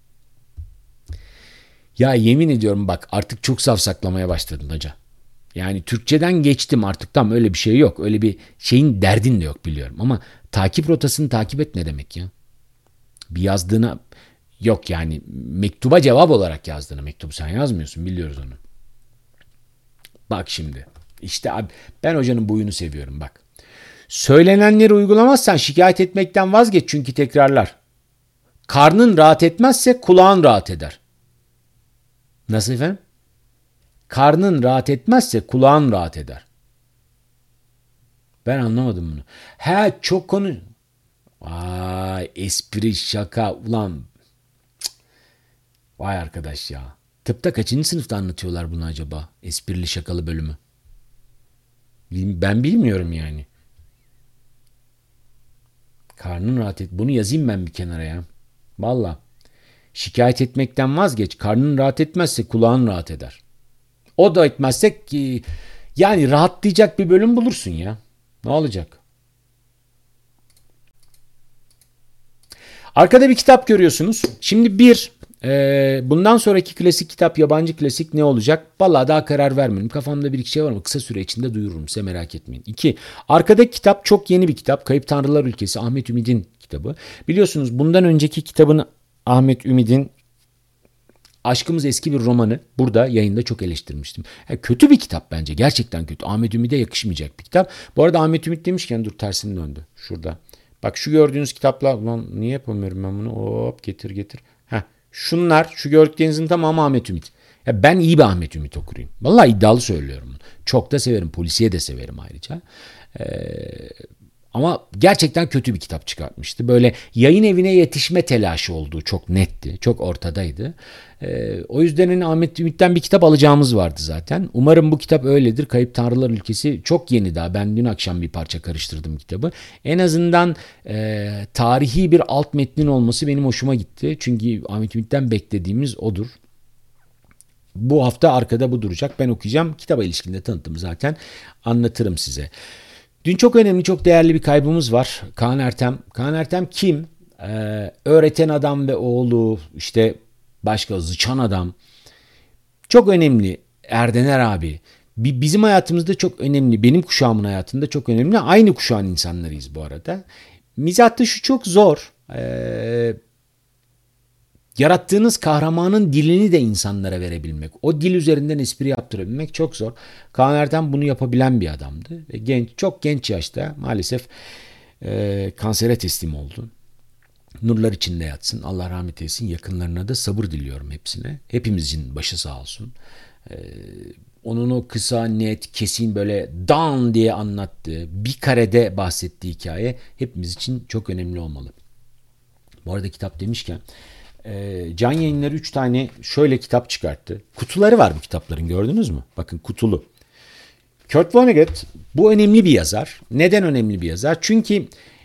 Speaker 1: Ya yemin ediyorum bak, artık çok safsaklamaya başladın hoca. Yani Türkçeden geçtim artık, tam öyle bir şey yok. Öyle bir şeyin derdin de yok biliyorum. Ama takip rotasını takip et ne demek ya? Bir yazdığına yok yani, mektuba cevap olarak yazdığını, mektubu sen yazmıyorsun, biliyoruz onu. Bak şimdi işte abi, ben hocanın buyunu seviyorum bak. Söylenenleri uygulamazsan şikayet etmekten vazgeç, çünkü tekrarlar. Karnın rahat etmezse kulağın rahat eder. Nasıl efendim? Karnın rahat etmezse kulağın rahat eder. Ben anlamadım bunu. He, çok konu... Vay, espri şaka ulan. Vay arkadaş ya. Tıpta kaçıncı sınıfta anlatıyorlar bunu acaba? Esprili şakalı bölümü. Ben bilmiyorum yani. Karnın rahat et. Bunu yazayım ben bir kenara ya. Valla. Şikayet etmekten vazgeç. Karnın rahat etmezse kulağın rahat eder. O da etmezsek yani rahatlayacak bir bölüm bulursun ya. Ne olacak? Arkada bir kitap görüyorsunuz. Şimdi bundan sonraki klasik kitap, yabancı klasik ne olacak? Vallahi daha karar vermedim. Kafamda bir iki şey var ama kısa süre içinde duyururum size, merak etmeyin. 2. Arkadaki kitap çok yeni bir kitap. Kayıp Tanrılar Ülkesi, Ahmet Ümit'in kitabı. Biliyorsunuz bundan önceki kitabını Ahmet Ümit'in Aşkımız Eski bir romanı burada yayında çok eleştirmiştim. Kötü bir kitap bence. Gerçekten kötü. Ahmet Ümit'e yakışmayacak bir kitap. Bu arada Ahmet Ümit demişken dur, tersine döndü. Şurada. Bak şu gördüğünüz kitaplar. Ulan niye yapamıyorum ben bunu? Hop getir. Şunlar, şu gördüklerinizin tamamı Ahmet Ümit. Ya ben iyi bir Ahmet Ümit okuruyum. Vallahi iddialı söylüyorum bunu. Çok da severim. Polisiye de severim ayrıca. Ama gerçekten kötü bir kitap çıkartmıştı. Böyle yayın evine yetişme telaşı olduğu çok netti. Çok ortadaydı. O yüzden hani Ahmet Ümit'ten bir kitap alacağımız vardı zaten. Umarım bu kitap öyledir. Kayıp Tanrılar Ülkesi çok yeni daha. Ben dün akşam bir parça karıştırdım kitabı. En azından tarihi bir alt metnin olması benim hoşuma gitti. Çünkü Ahmet Ümit'ten beklediğimiz odur. Bu hafta arkada bu duracak. Ben okuyacağım. Kitaba ilişkinde tanıtımı zaten anlatırım size. Dün çok önemli, çok değerli bir kaybımız var. Kaan Ertem. Kaan Ertem kim? Öğreten adam ve oğlu, işte başka Zıçan adam. Çok önemli. Erdener abi. Bizim hayatımızda çok önemli. Benim kuşağımın hayatında çok önemli. Aynı kuşağın insanlarıyız bu arada. Mizahta şu çok zor. Yarattığınız kahramanın dilini de insanlara verebilmek. O dil üzerinden espri yaptırabilmek çok zor. Kaan Ertem bunu yapabilen bir adamdı. Ve çok genç yaşta maalesef kansere teslim oldu. Nurlar içinde yatsın. Allah rahmet eylesin. Yakınlarına da sabır diliyorum hepsine. Hepimizin başı sağ olsun. Onun o kısa, net, kesin böyle dan diye anlattığı, bir karede bahsettiği hikaye hepimiz için çok önemli olmalı. Bu arada kitap demişken Can Yayınları 3 tane şöyle kitap çıkarttı. Kutuları var bu kitapların, gördünüz mü? Bakın kutulu. Kurt Vonnegut bu önemli bir yazar. Neden önemli bir yazar? Çünkü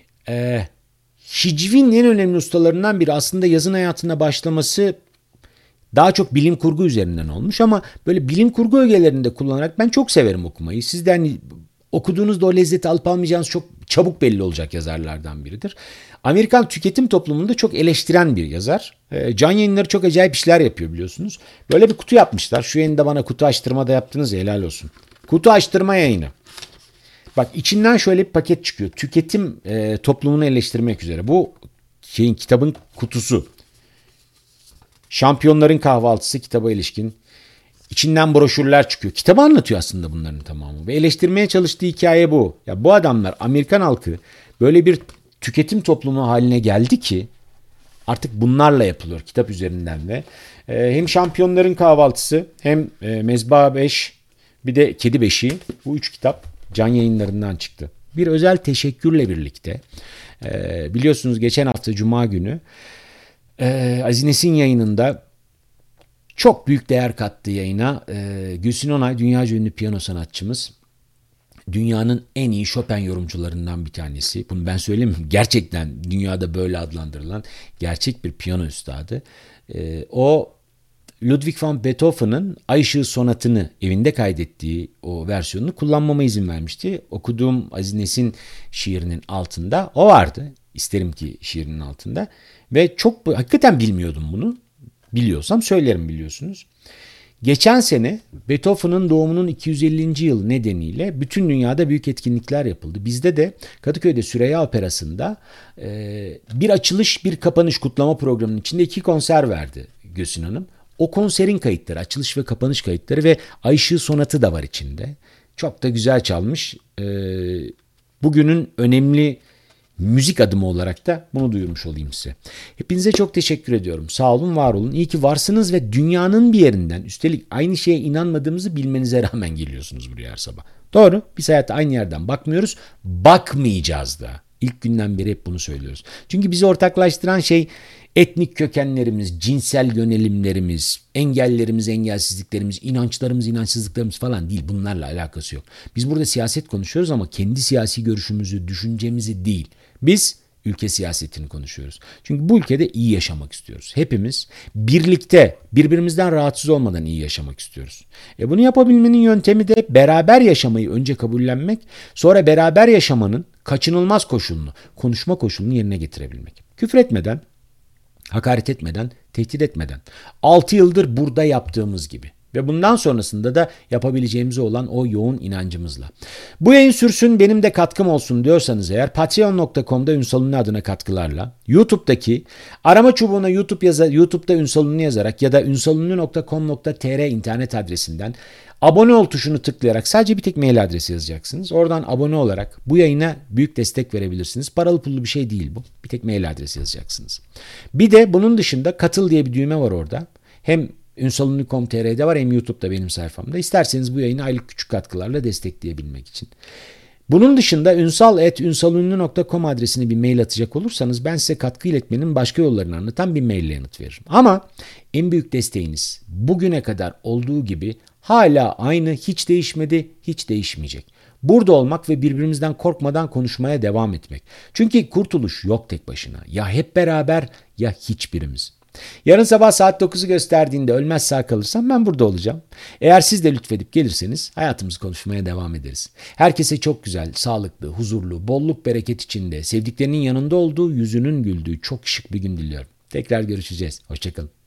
Speaker 1: hicvin en önemli ustalarından biri. Aslında yazın hayatına başlaması daha çok bilim kurgu üzerinden olmuş ama böyle bilim kurgu ögelerinde kullanarak ben çok severim okumayı. Sizden okuduğunuzda o lezzeti alıp almayacağınız çok çabuk belli olacak yazarlardan biridir. Amerikan tüketim toplumunda çok eleştiren bir yazar. Can Yayınları çok acayip işler yapıyor biliyorsunuz. Böyle bir kutu yapmışlar. Şu yayında bana kutu açtırma da yaptınız ya, helal olsun. Kutu açtırma yayını. Bak içinden şöyle bir paket çıkıyor. Tüketim toplumunu eleştirmek üzere. Bu kitabın kutusu. Şampiyonların Kahvaltısı kitaba ilişkin. İçinden broşürler çıkıyor. Kitabı anlatıyor aslında bunların tamamı. Ve eleştirmeye çalıştığı hikaye bu. Ya bu adamlar, Amerikan halkı böyle bir tüketim toplumu haline geldi ki artık bunlarla yapılıyor kitap üzerinden ve hem Şampiyonların Kahvaltısı hem Mezba 5 bir de Kedi Beşiği, bu 3 kitap Can Yayınları'ndan çıktı. Bir özel teşekkürle birlikte biliyorsunuz geçen hafta Cuma günü Aziz Nesin yayınında çok büyük değer kattı yayına. Gülsün Onay dünyaca ünlü piyano sanatçımız. Dünyanın en iyi Chopin yorumcularından bir tanesi. Bunu ben söyleyeyim mi? Gerçekten dünyada böyle adlandırılan gerçek bir piyano üstadı. O Ludwig van Beethoven'ın Ay Işığı Sonatı'nı evinde kaydettiği o versiyonunu kullanmama izin vermişti. Okuduğum Aziz Nesin şiirinin altında o vardı. İsterim ki şiirinin altında. Ve çok hakikaten bilmiyordum bunu. Biliyorsam söylerim, biliyorsunuz. Geçen sene Beethoven'ın doğumunun 250. yılı nedeniyle bütün dünyada büyük etkinlikler yapıldı. Bizde de Kadıköy'de Süreyya Operası'nda bir açılış bir kapanış kutlama programının içinde 2 konser verdi Gülsün Hanım. O konserin kayıtları, açılış ve kapanış kayıtları ve Ay Işığı Sonatı da var içinde. Çok da güzel çalmış. Bugünün önemli müzik adımı olarak da bunu duyurmuş olayım size. Hepinize çok teşekkür ediyorum. Sağ olun, var olun. İyi ki varsınız ve dünyanın bir yerinden, üstelik aynı şeye inanmadığımızı bilmenize rağmen geliyorsunuz buraya her sabah. Doğru, biz hayata aynı yerden bakmıyoruz. Bakmayacağız da. İlk günden beri hep bunu söylüyoruz. Çünkü bizi ortaklaştıran şey etnik kökenlerimiz, cinsel yönelimlerimiz, engellerimiz, engelsizliklerimiz, inançlarımız, inançsızlıklarımız falan değil. Bunlarla alakası yok. Biz burada siyaset konuşuyoruz ama kendi siyasi görüşümüzü, düşüncemizi değil. Biz ülke siyasetini konuşuyoruz. Çünkü bu ülkede iyi yaşamak istiyoruz. Hepimiz birlikte, birbirimizden rahatsız olmadan iyi yaşamak istiyoruz. Bunu yapabilmenin yöntemi de beraber yaşamayı önce kabullenmek, sonra beraber yaşamanın kaçınılmaz koşulunu, konuşma koşulunu yerine getirebilmek. Küfür etmeden, hakaret etmeden, tehdit etmeden. 6 yıldır burada yaptığımız gibi. Ve bundan sonrasında da yapabileceğimiz olan o yoğun inancımızla. Bu yayın sürsün, benim de katkım olsun diyorsanız eğer patreon.com'da Ünsal Ünlü adına katkılarla, YouTube'daki arama çubuğuna YouTube'da Ünsal Ünlü yazarak ya da ünsalünlü.com.tr internet adresinden abone ol tuşunu tıklayarak sadece bir tek mail adresi yazacaksınız. Oradan abone olarak bu yayına büyük destek verebilirsiniz. Paralı pullu bir şey değil bu. Bir tek mail adresi yazacaksınız. Bir de bunun dışında katıl diye bir düğme var orada. Hem ünsalünlü.com.tr'de var hem YouTube'da benim sayfamda. İsterseniz bu yayını aylık küçük katkılarla destekleyebilmek için. Bunun dışında ünsal@ünsalünlü.com adresine bir mail atacak olursanız ben size katkı iletmenin başka yollarını anlatan bir maille yanıt veririm. Ama en büyük desteğiniz bugüne kadar olduğu gibi hala aynı, hiç değişmedi, hiç değişmeyecek. Burada olmak ve birbirimizden korkmadan konuşmaya devam etmek. Çünkü kurtuluş yok tek başına. Ya hep beraber ya hiçbirimiz. Yarın sabah saat 9'u gösterdiğinde ölmez sağ kalırsam ben burada olacağım. Eğer siz de lütfedip gelirseniz hayatımızı konuşmaya devam ederiz. Herkese çok güzel, sağlıklı, huzurlu, bolluk bereket içinde, sevdiklerinin yanında olduğu, yüzünün güldüğü çok şık bir gün diliyorum. Tekrar görüşeceğiz. Hoşçakalın.